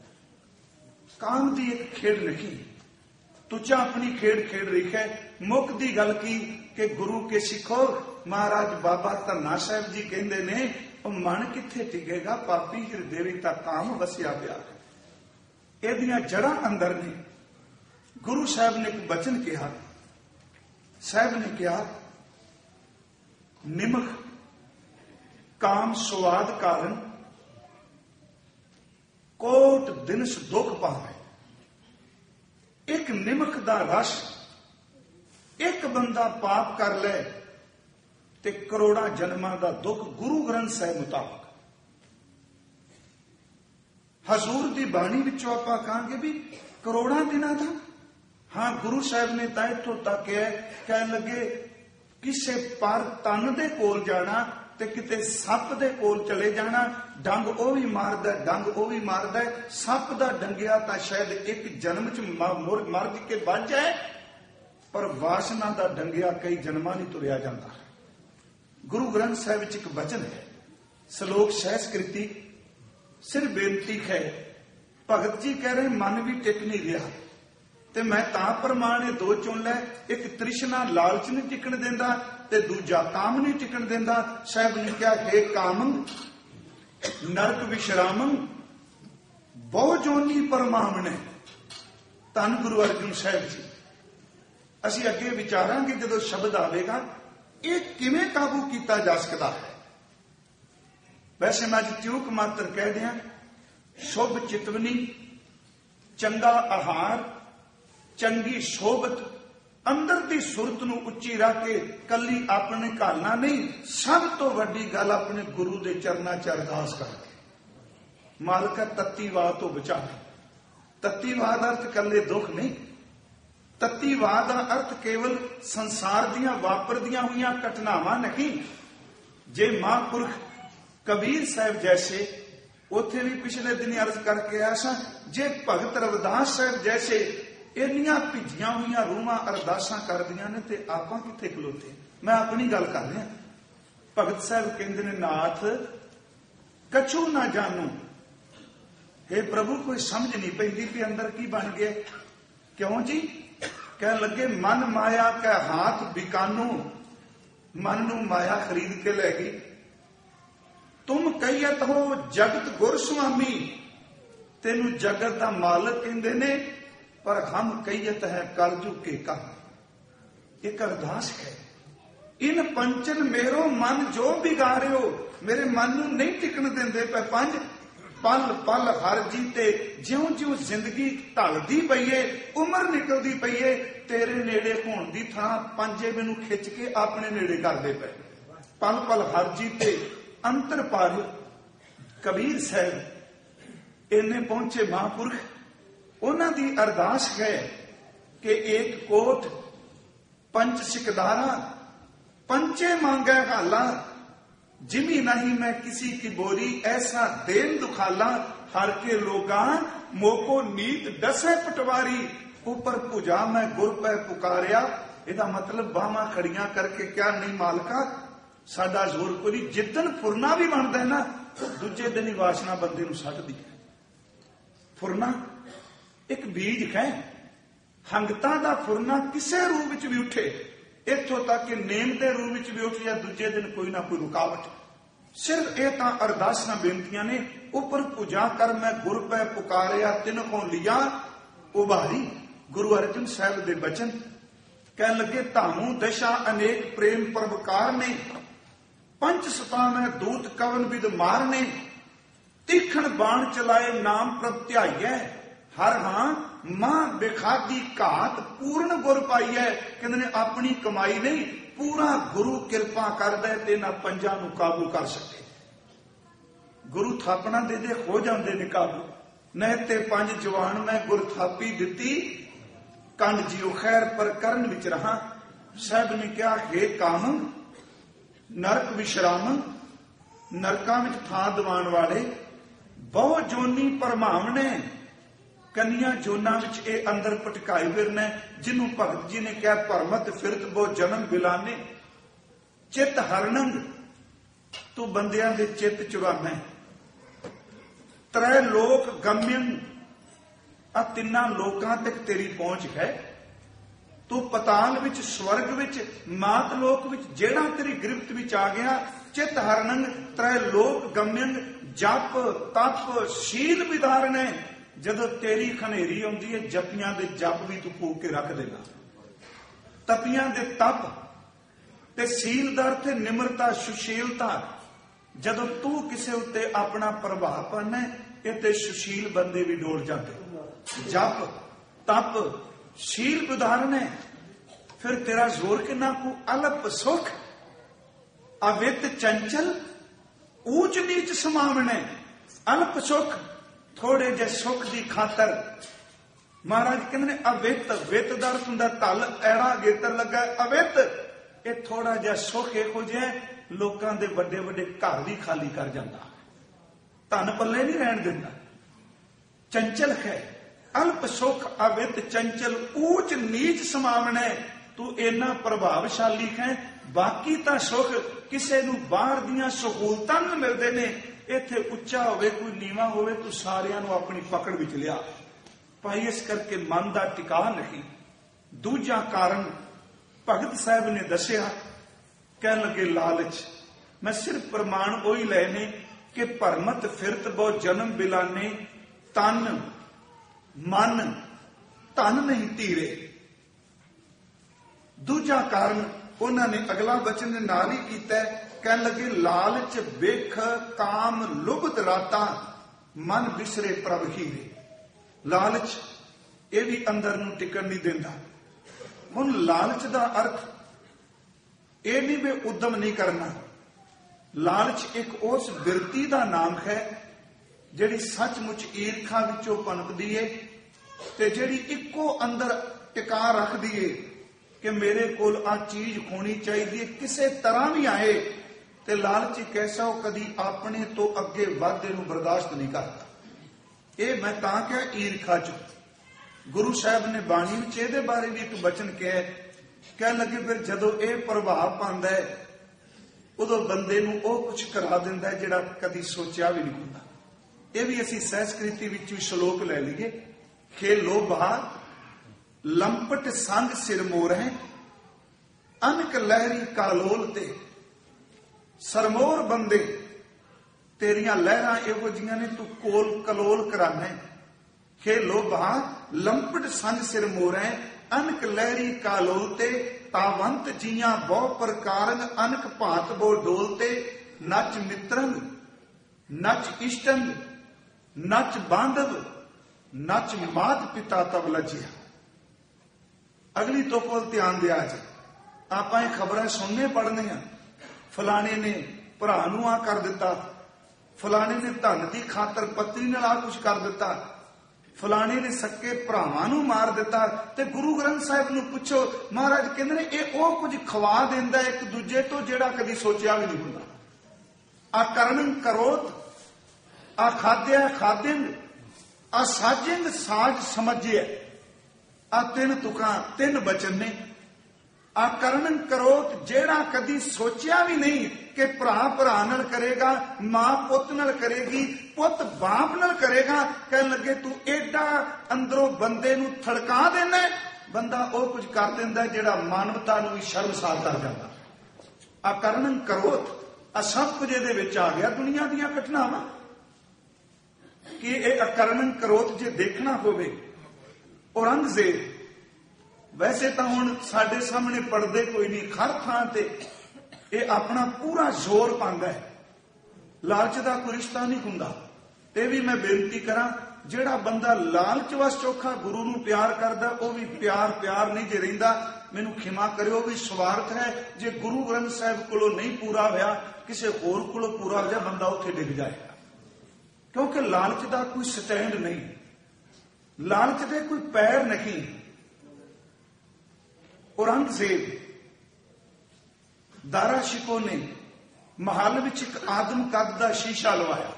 काम की एक खेड नहीं, तुचा अपनी खेड खेड रही है। मुक दी गल की कि गुरु के सिखो, महाराज बाबा धन्ना साहब जी कहते ने, मन किथे टिकेगा पापी हिरदे विच तां काम वसिया पिया। इहदियां जड़ां अंदर ने। गुरु साहब ने एक वचन कहा, साहब ने कहा निमक काम स्वाद कारण कोट दिनस दुख पावे। एक निमक दा रस एक बंदा पाप कर ले ते करोड़ा जन्मां दा दुख। गुरु ग्रंथ साहिब मुताबिक हजूर दी बाणी विचों आपां कहांगे भी करोड़ा दिनां दा। हाँ गुरु साहब ने तां इत्थों तक कह लगे किसे पर तन दे कोल जाना ते किते सप दे कोल चले जाना, डंग ओ भी मारदा डंग ओ भी मारदा। सप दा डंगिया तां शायद एक जन्म च मर के बच जाए, पर वासना दा डंगिया कई जन्मां नहीं तुरिया जांदा। गुरु ग्रंथ साहिब च एक वचन है, श्लोक सहस्कृति। सिर बेनती है, भगत जी कह रहे मन भी टिक नहीं रहा ते मैं तां प्रमाण ये दो चुन लै। एक तृष्णा लालच नहीं टिकण देंदा ते दूजा काम नहीं टिकण देंदा। साहब ने कहा हे कामं नरक विश्रामं बहु जोनी परमामने। धन गुरु अर्जन साहब जी। असीं अगे विचारांगे जदों शब्द आवेगा ये किवें काबू किया जा सकता है। वैसे मैं अज चूक मात्र कह दिया, शुभ चितवनी, चंगा आहार, चंगी सोबत, ਅੰਦਰ ਦੀ ਸੁਰਤ ਨੂੰ ਉੱਚੀ ਰੱਖ ਕੇ ਕੱਲੀ ਆਪਣੇ ਘਾਲਣਾ ਨਹੀਂ, ਸਭ ਤੋਂ ਵੱਡੀ ਗੱਲ ਆਪਣੇ ਗੁਰੂ ਦੇ ਚਰਨਾਂ 'ਚ ਅਰਦਾਸ ਕਰਕੇ, ਮਾਲਕਾ ਤੱਤੀਵਾਦ ਤੋਂ ਬਚਾ। ਤੱਤੀਵਾਦ ਦਾ ਅਰਥ ਕੱਲੇ ਦੁੱਖ ਨਹੀਂ, ਤੱਤੀਵਾਦ ਦਾ ਅਰਥ ਕੇਵਲ ਸੰਸਾਰ ਦੀਆਂ ਵਾਪਰਦੀਆਂ ਹੋਈਆਂ ਘਟਨਾਵਾਂ ਨਹੀਂ। ਜੇ ਮਹਾਂਪੁਰਖ ਕਬੀਰ ਸਾਹਿਬ ਜੈਸੇ, ਉੱਥੇ ਵੀ ਪਿਛਲੇ ਦਿਨ ਅਰਜ਼ ਕਰਕੇ ਆਇਆ ਸਾਂ, ਜੇ ਭਗਤ ਰਵਿਦਾਸ ਸਾਹਿਬ ਜੈਸੇ ਇੰਨੀਆਂ ਭਿੱਜੀਆਂ ਹੋਈਆਂ ਰੂਹਾਂ ਅਰਦਾਸਾਂ ਕਰਦੀਆਂ ਨੇ ਤੇ ਆਪਾਂ ਕਿੱਥੇ ਖਲੋਤੇ। ਮੈਂ ਆਪਣੀ ਗੱਲ ਕਰ ਰਿਹਾ। ਭਗਤ ਸਾਹਿਬ ਕਹਿੰਦੇ ਨੇ, ਨਾਥ ਕਛੂ ਨਾ ਜਾਣੂ, हे ਪ੍ਰਭੂ ਕੋਈ ਸਮਝ ਨਹੀਂ ਪੈਂਦੀ ਵੀ ਅੰਦਰ ਕੀ ਬਣ ਗਿਆ। ਕਿਉਂ ਜੀ? ਕਹਿਣ ਲੱਗੇ, ਮਨ ਮਾਇਆ ਕੈ ਹਾਥ ਬਿਕਾਨੂ, ਮਨ ਨੂੰ ਮਾਇਆ ਖਰੀਦ ਕੇ ਲੈ ਗਈ। ਤੁਮ ਕਹੀਤ ਹੋ ਜਗਤ ਗੁਰ ਸੁਆਮੀ, ਤੈਨੂੰ ਜਗਤ ਦਾ ਮਾਲਕ ਕਹਿੰਦੇ ਨੇ, ਪਰ ਹਮ ਕਹੀਤ ਹੈ ਕਲਯੁਗ ਕੇ ਕਾ। ਇੱਕ ਅਰਦਾਸ ਹੈ, ਇਨ ਪੰਚਨ ਮੇਰੋ ਮਨ ਜੋ ਬਿਗਾੜਿਓ, ਮੇਰੇ ਮਨ ਨੂੰ ਨਹੀਂ ਟਿਕਣ ਦਿੰਦੇ ਪਏ ਪੰਜ। ਪਲ ਪਲ ਹਰ ਜੀਤੇ, ਜਿਉਂ ਜਿਉਂ ਜ਼ਿੰਦਗੀ ਢਲਦੀ ਪਈਏ, ਉਮਰ ਨਿਕਲਦੀ ਪਈਏ, ਤੇਰੇ ਨੇੜੇ ਹੋਣ ਦੀ ਥਾਂ ਪੰਜੇ ਮੈਨੂੰ ਖਿੱਚ ਕੇ ਆਪਣੇ ਨੇੜੇ ਕਰਦੇ ਪਏ। ਪਲ ਪਲ ਹਰ ਜੀਤੇ ਅੰਤਰ ਪਾਰ। ਕਬੀਰ ਸਾਹਿਬ ਇੰਨੇ ਪਹੁੰਚੇ ਮਹਾਂਪੁਰਖ, ਉਹਨਾਂ ਦੀ ਅਰਦਾਸ ਹੈ ਕਿ ਏਕ ਕੋਟ ਪੰਚ ਸਿਕਦਾਰਾ, ਪੰਚੇ ਮੰਗੈ ਹਾਲਾ, ਜਿਮੀ ਨਹੀਂ ਮੈਂ किसी की बोरी, ऐसा देन दुखाला, हर के लोगा मोको नीत दसे पटवारी, ऊपर पूजा मैं गुर पै पुकारिया। ਇਹਦਾ ਮਤਲਬ ਬਾਹਾਂ ਖੜੀਆਂ ਕਰਕੇ ਕਿਆ ਨਹੀਂ ਮਾਲਕਾ ਸਾਡਾ ਜ਼ੋਰ ਕੋਈ। ਜਿੱਦਣ ਫੁਰਨਾ ਵੀ ਬਣਦਾ ਨਾ, ਦੂਜੇ ਦਿਨ ਹੀ ਵਾਸ਼ਨਾ ਬੰਦੇ ਨੂੰ ਸੱਟਦੀ ਹੈ। ਫੁਰਨਾ ਇੱਕ ਬੀਜ ਹੈ, ਹੰਗਤਾਂ ਦਾ ਫੁਰਨਾ ਕਿਸੇ ਰੂਪ ਵਿੱਚ ਵੀ ਉੱਠੇ, ਇੱਥੋਂ ਤੱਕ ਕਿ ਨੇਮ ਦੇ ਰੂਪ ਵਿੱਚ ਵੀ ਉੱਠ ਜਾ, ਦੂਜੇ ਦਿਨ ਕੋਈ ਨਾ ਕੋਈ ਰੁਕਾਵਟ। ਸਿਰਫ ਇਹ ਤਾਂ ਅਰਦਾਸਾਂ ਬੇਨਤੀਆਂ ਨੇ। ਉੱਪਰ ਪੂਜਾ ਕਰ ਮੈਂ ਗੁਰ ਪੈ ਪੁਕਾਰਿਆ, ਤਿਨ ਕੋ ਲਿਆ ਉਭਾਰੀ। ਗੁਰੂ ਅਰਜਨ ਸਾਹਿਬ ਦੇ ਬਚਨ ਕਹਿਣ ਲੱਗੇ, ਧਾਮੂ ਦਸ਼ਾ ਅਨੇਕ ਪ੍ਰੇਮ ਪ੍ਰਭਕਾਰ ਨੇ, ਪੰਚ ਸਤਾਵੇਂ ਦੂਤ ਕਵਨ ਵਿਦ ਮਾਰਨੇ, ਤੀਖਣ ਬਾਣ ਚਲਾਏ ਨਾਮ ਪ੍ਰਭ ਧਿਆਈਐ, ਹਰ ਹਾਂ ਮਾਂ ਬੇਖਾਦੀ ਘਾਤ ਪੂਰਨ ਗੁਰ ਪਾਈਐ। ਕਹਿੰਦੇ ਨੇ ਆਪਣੀ ਕਮਾਈ ਨਹੀਂ, ਪੂਰਾ ਗੁਰੂ ਕਿਰਪਾ ਕਰਦਾ ਤੇ ਨਾ ਪੰਜਾਂ ਨੂੰ ਕਾਬੂ ਕਰ ਸਕੇ। ਗੁਰੂ ਥਾਪਣਾ ਦੇ ਦੇ ਹੋ ਜਾਂਦੇ ਨੇ ਕਾਬੂ। ਨਹਿ ਤੇ ਪੰਜ ਜਵਾਨ ਮੈਂ ਗੁਰ ਥਾਪੀ ਦਿੱਤੀ, ਕੰਡ ਜਿਉ ਖੈਰ ਪਰ ਕਰਨ ਵਿੱਚ ਰਹਾ। ਸਾਹਿਬ ਨੇ ਕਿਹਾ, ਹੇ ਕਾਮ ਨਰਕ ਵਿਸ਼ਰਾਮ, ਨਰਕਾਂ ਵਿੱਚ ਥਾਂ ਦਿਵਾਉਣ ਵਾਲੇ, ਬਹੁ ਜੋਨੀ ਪਰਮਾਵਣੇ, ਕੰਨੀਆਂ ਜੋਨਾਂ ਵਿੱਚ ਇਹ ਅੰਦਰ ਭਟਕਾਈ ਫਿਰਨਾ। ਜਿਹਨੂੰ ਭਗਤ ਜੀ ਨੇ ਕਿਹਾ, ਭਰਮਤ ਫਿਰਤ ਬੋ ਜਨਮ ਬਿਲਾਨੇ, ਚਿੱਤ ਹਰਨੰਗ, ਤੂੰ ਬੰਦਿਆਂ ਦੇ ਚਿੱਤ ਚੁਰਾਨਾ। ਤ੍ਰੈ ਲੋਕ ਗਮਯੰ, ਆ ਤਿੰਨਾਂ ਲੋਕਾਂ ਤੱਕ ਤੇਰੀ ਪਹੁੰਚ ਹੈ। ਤੂੰ ਪਤਾਲ ਵਿੱਚ, ਸਵਰਗ ਵਿੱਚ, ਮਾਤ ਲੋਕ ਵਿੱਚ, ਜਿਹੜਾ ਤੇਰੀ ਗ੍ਰਿਫਤ ਵਿੱਚ ਆ ਗਿਆ। ਚਿੱਤ ਹਰਨੰਗ ਤ੍ਰੈ ਲੋਕ ਗਮਯੰ, ਜਪ ਤਪ ਸ਼ੀਲ ਵਿਧਾਰਨੇ। ਜਦੋਂ ਤੇਰੀ ਖਨੇਰੀ ਆਉਂਦੀ ਹੈ, ਜਪੀਆਂ ਦੇ ਜਪ ਵੀ ਤੂੰ ਫੂਕ ਕੇ ਰੱਖ ਦੇਗਾ। ਤਪੀਆਂ ਦੇ ਤਪ ਤੇ ਸੀਲ ਦਾ ਅਰਥ ਨਿਮਰਤਾ, ਸੁਸ਼ੀਲਤਾ। ਜਦੋਂ ਤੂੰ ਕਿਸੇ ਉੱਤੇ ਆਪਣਾ ਪ੍ਰਭਾਵ ਪਾਣਾ, ਇਹ ਤੇ ਸੁਸ਼ੀਲ ਬੰਦੇ ਵੀ ਡੋਲ ਜਾਂਦੇ। ਜਪ ਤਪ ਸ਼ੀਲ ਉਦਾਹਰਨ ਹੈ। ਫਿਰ ਤੇਰਾ ਜ਼ੋਰ ਕਿੰਨਾ ਕੁ। ਅਲਪ ਸੁਖ ਅਵਿਤ ਚੰਚਲ, ਊਚ ਨੀਚ ਸਮਾਵਣੇ। ਅਲਪ ਸੁਖ, ਥੋੜੇ ਜਿਹੇ ਸੁਖ ਦੀ ਖਾਤਰ। ਮਹਾਰਾਜ ਕਹਿੰਦੇ ਨੇ ਅਵਿਤ, ਵਿੱਤ ਦਾ ਅਰਥ ਹੁੰਦਾ ਧਲ, ਐੜਾ ਗੇਤਰ ਲੱਗਾ। ਅਵਿਤ ਇਹ ਥੋੜਾ ਜਿਹਾ ਸੁਖ ਇਹੋ ਜਿਹਾ ਲੋਕਾਂ ਦੇ ਵੱਡੇ ਵੱਡੇ ਘਰ ਵੀ ਖਾਲੀ ਕਰ ਜਾਂਦਾ, ਧਨ ਪੱਲੇ ਨਹੀਂ ਰਹਿਣ ਦਿੰਦਾ। ਚੰਚਲ ਹੈ, ਅਲਪ ਸੁਖ ਅਵਿਤ ਚੰਚਲ, ਊਚ ਨੀਚ ਸਮਾਵਣੇ। ਤੂੰ ਇੰਨਾ ਪ੍ਰਭਾਵਸ਼ਾਲੀ ਹੈ। ਬਾਕੀ ਤਾਂ ਸੁਖ ਕਿਸੇ ਨੂੰ ਬਾਹਰ ਦੀਆਂ ਸਹੂਲਤਾਂ ਨੂੰ ਮਿਲਦੇ ਨੇ, ਇੱਥੇ ਉੱਚਾ ਹੋਵੇ ਕੋਈ ਨੀਵਾਂ ਹੋਵੇ, ਤੂੰ ਸਾਰਿਆਂ ਨੂੰ ਆਪਣੀ ਪਕੜ ਵਿੱਚ ਲਿਆ। ਭਾਈ ਇਸ ਕਰਕੇ ਮਨ ਦਾ ਟਿਕਾ ਨਹੀਂ। ਦੂਜਾ ਕਾਰਨ ਭਗਤ ਸਾਹਿਬ ਨੇ ਦੱਸਿਆ, ਕਹਿਣ ਲੱਗੇ ਲਾਲਚ। ਮੈਂ ਸਿਰਫ ਪ੍ਰਮਾਣ ਉਹੀ ਲਏ ਨੇ ਕਿ ਭਰਮਤ ਫਿਰਤ ਬਹੁ ਜਨਮ ਬਿਲਾਨੇ, ਤਨ ਮਨ ਧਨ ਨਹੀਂ ਧੀਰੇ। ਦੂਜਾ ਕਾਰਨ ਉਹਨਾਂ ਨੇ ਅਗਲਾ ਬਚਨ ਦੇ ਨਾਲ ਹੀ ਕੀਤਾ, ਕਹਿਣ ਲੱਗੇ ਲਾਲਚ ਵੇਖ ਕਾਮ ਲੁਭਤ ਰਾਤਾ, ਮਨ ਬਿਸਰੇ ਪ੍ਰਭ ਹੀਰੇ। ਲਾਲਚ ਇਹ ਵੀ ਅੰਦਰ ਨੂੰ ਟਿਕਣ ਨਹੀਂ ਦਿੰਦਾ। ਹੁਣ ਲਾਲਚ ਦਾ ਅਰਥ ਇਹ ਨਹੀਂ ਵੀ ਉਦਮ ਨਹੀਂ ਕਰਨਾ। ਲਾਲਚ ਇੱਕ ਉਸ ਬਿਰਤੀ ਦਾ ਨਾਮ ਹੈ ਜਿਹੜੀ ਸੱਚਮੁੱਚ ਈਰਖਾ ਵਿੱਚੋਂ ਪਨਪਦੀ ਏ ਤੇ ਜਿਹੜੀ ਇੱਕੋ ਅੰਦਰ ਟਿਕਾ ਰੱਖਦੀ ਏ ਕਿ ਮੇਰੇ ਕੋਲ ਆ ਚੀਜ਼ ਹੋਣੀ ਚਾਹੀਦੀ ਹੈ, ਕਿਸੇ ਤਰ੍ਹਾਂ ਵੀ ਆਏ। ਤੇ ਲਾਲਚ ਇੱਕ ਐਸਾ, ਉਹ ਕਦੀ ਆਪਣੇ ਤੋਂ ਅੱਗੇ ਵਾਧੇ ਨੂੰ ਬਰਦਾਸ਼ਤ ਨਹੀਂ ਕਰਦਾ। ਇਹ ਮੈਂ ਤਾਂ ਕਿਹਾ ਈਰਖਾ ਚ। ਗੁਰੂ ਸਾਹਿਬ ਨੇ ਬਾਣੀ ਵਿੱਚ ਇਹਦੇ ਬਾਰੇ ਵੀ ਇੱਕ ਬਚਨ ਕਿਹਾ, ਕਹਿਣ ਲੱਗੇ ਫਿਰ ਜਦੋਂ ਇਹ ਪ੍ਰਭਾਵ ਪਾਉਂਦਾ ਹੈ ਉਦੋਂ ਬੰਦੇ ਨੂੰ ਉਹ ਕੁਝ ਕਰਾ ਦਿੰਦਾ ਹੈ ਜਿਹੜਾ ਕਦੀ ਸੋਚਿਆ ਵੀ ਨਹੀਂ ਹੁੰਦਾ। ਇਹ ਵੀ ਅਸੀਂ ਸੰਸਕ੍ਰਿਤੀ ਵਿੱਚ ਸ਼ਲੋਕ ਲੈ ਲਈਏ, ਖੇਲੋ ਬਹਾ ਲੰਪਟ ਸੰਗ ਸਿਰ ਮੋਰ ਹੈ, ਅਨਕ ਲਹਿਰੀ ਕਾਲੋਲ ਤੇ ਸਰਮੋਰ ਬੰਦੇ ਤੇਰੀਆਂ ਲਹਿਰਾਂ ਇਹੋ ਜੀਆਂ ਨੇ, ਤੂੰ ਕੋਲ ਕਲੋਲ ਕਰਾਨਾ। ਖੇਲੋ ਬਹਾ ਲੰਪਟ ਸੰਗ ਸਿਰ ਮੋਰ ਹੈ, ਅਨਕ ਲਹਿਰੀ ਕਾਲੋਲ ਤੇ ਤਾਵੰਤ ਜੀਆਂ ਬਹੁ ਪ੍ਰਕਾਰੰਗ, ਅਨਕ ਭਾਤ ਬੋ ਡੋਲ ਤੇ ਨੱਚ ਮਿੱਤਰੰਗ ਨੱਚ ਇਸ਼ਟੰਗ ਨੱਚ ਬਾਂਧਵ ਨੱਚ ਮਾਤ ਪਿਤਾ ਤਬ ਲਜਿਆ। ਅਗਲੀ ਤੋਂ ਕੋਲ ਧਿਆਨ ਦਿਆ ਜੀ। ਆਪਾਂ ਇਹ ਖਬਰਾਂ ਸੁਣਨੇ ਪੜ੍ਹਨੇ ਆ, ਫਲਾਣੇ ਨੇ ਭਰਾ ਨੂੰ ਆ ਕਰ ਦਿੱਤਾ, ਫਲਾਣੇ ਨੇ ਧਨ ਦੀ ਖਾਤਰ ਪਤਨੀ ਨਾਲ ਆ ਕੁਝ ਕਰ ਦਿੱਤਾ, ਫਲਾਣੇ ਨੇ ਸੱਕੇ ਭਰਾਵਾਂ ਨੂੰ ਮਾਰ ਦਿੱਤਾ। ਤੇ ਗੁਰੂ ਗ੍ਰੰਥ ਸਾਹਿਬ ਨੂੰ ਪੁੱਛੋ, ਮਹਾਰਾਜ ਕਹਿੰਦੇ ਨੇ ਇਹ ਉਹ ਕੁਝ ਖਵਾ ਦਿੰਦਾ ਇੱਕ ਦੂਜੇ ਤੋਂ ਜਿਹੜਾ ਕਦੀ ਸੋਚਿਆ ਵੀ ਨਹੀਂ ਹੁੰਦਾ। ਆ ਕਰਨ ਕਰੋਤ, ਆ ਖਾਦਿਆ ਖਾਦਿੰਗ, ਆ ਸਾਜਿੰਗ ਸਾਜ ਸਮਝਿਆ। ਆ ਤਿੰਨ ਤੁਕਾਂ, ਤਿੰਨ ਬਚਨ ਨੇ। ਆ ਕਰਨ ਕਰੋਤ, ਜਿਹੜਾ ਕਦੀ ਸੋਚਿਆ ਵੀ ਨਹੀਂ ਕਿ ਭਰਾ ਭਰਾ ਨਾਲ ਕਰੇਗਾ, ਮਾਂ ਪੁੱਤ ਨਾਲ ਕਰੇਗੀ, ਪੁੱਤ ਬਾਪ ਨਾਲ ਕਰੇਗਾ। ਕਹਿਣ ਲੱਗੇ ਤੂੰ ਏਡਾ ਅੰਦਰੋਂ ਬੰਦੇ ਨੂੰ ਥੜਕਾ ਦੇਣਾ। ਬੰਦਾ ਉਹ ਕੁਝ ਕਰ ਦਿੰਦਾ ਜਿਹੜਾ ਮਾਨਵਤਾ ਨੂੰ ਵੀ ਸ਼ਰਮਸਾਰ ਕਰ ਜਾਂਦਾ। ਆ ਕਰਨ ਕਰੋਤ, ਆ ਸਭ ਕੁਝ ਇਹਦੇ ਵਿੱਚ ਆ ਗਿਆ, ਦੁਨੀਆ ਦੀਆਂ ਘਟਨਾਵਾਂ। ਕਿ ਇਹ ਅਕਰਨ ਕਰੋਤ ਜੇ ਦੇਖਣਾ ਹੋਵੇ, ਔਰੰਗਜ਼ੇਬ ਵੈਸੇ ਤਾਂ ਹੁਣ ਸਾਡੇ ਸਾਹਮਣੇ ਪੜਦੇ ਕੋਈ ਨਹੀਂ, ਹਰ ਥਾਂ ਤੇ ਇਹ ਆਪਣਾ ਪੂਰਾ ਜ਼ੋਰ ਪਾਉਂਦਾ ਹੈ। ਲਾਲਚ ਦਾ ਕੋਈ ਰਿਸ਼ਤਾ ਨਹੀਂ ਹੁੰਦਾ। ਇਹ ਵੀ ਮੈਂ ਬੇਨਤੀ ਕਰਾਂ, ਜਿਹੜਾ ਬੰਦਾ ਲਾਲਚ ਵਸ ਚੋਖਾ ਗੁਰੂ ਨੂੰ ਪਿਆਰ ਕਰਦਾ, ਉਹ ਵੀ ਪਿਆਰ ਨਹੀਂ ਜੇ ਰਹਿੰਦਾ। ਮੈਨੂੰ ਖਿਮਾ ਕਰਿਓ, ਵੀ ਸਵਾਰਥ ਹੈ। ਜੇ ਗੁਰੂ ਗ੍ਰੰਥ ਸਾਹਿਬ ਕੋਲੋਂ ਨਹੀਂ ਪੂਰਾ ਹੋਇਆ, ਕਿਸੇ ਹੋਰ ਕੋਲੋਂ ਪੂਰਾ ਹੋ ਜਾ, ਬੰਦਾ ਉੱਥੇ ਡਿੱਗ ਜਾਏਗਾ। ਕਿਉਂਕਿ ਲਾਲਚ ਦਾ ਕੋਈ ਸਟੈਂਡ ਨਹੀਂ, ਲਾਲਚ ਦੇ ਕੋਈ ਪੈਰ ਨਹੀਂ। ਔਰੰਗਜ਼ੇਬ ਦਾਰਾ ਸ਼ਿਕੋ ਨੇ ਮਹੱਲ ਵਿੱਚ ਇੱਕ ਆਦਮ ਕੱਦ ਦਾ ਸ਼ੀਸ਼ਾ ਲਵਾਇਆ,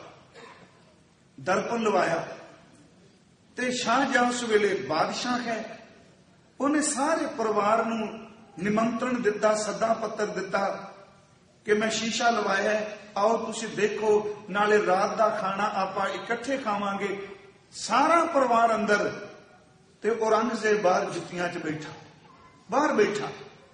ਦਰਪਣ ਲਵਾਇਆ। ਤੇ ਸ਼ਾਹਜਹਾਂ ਉਸ ਵੇਲੇ ਬਾਦਸ਼ਾਹ ਹੈ, ਉਹਨੇ ਸਾਰੇ ਪਰਿਵਾਰ ਨੂੰ ਨਿਮੰਤਰਣ ਦਿੱਤਾ, ਸੱਦਾ ਪੱਤਰ ਦਿੱਤਾ ਕਿ ਮੈਂ ਸ਼ੀਸ਼ਾ ਲਵਾਇਆ, ਆਓ ਤੁਸੀਂ ਦੇਖੋ, ਨਾਲੇ ਰਾਤ ਦਾ ਖਾਣਾ ਆਪਾਂ ਇਕੱਠੇ ਖਾਵਾਂਗੇ। ਸਾਰਾ ਪਰਿਵਾਰ ਅੰਦਰ ਤੇ ਔਰੰਗਜ਼ੇਬ ਬਾਹਰ ਜੁੱਤੀਆਂ 'ਚ ਬੈਠਾ, ਬਾਹਰ ਬੈਠਾ।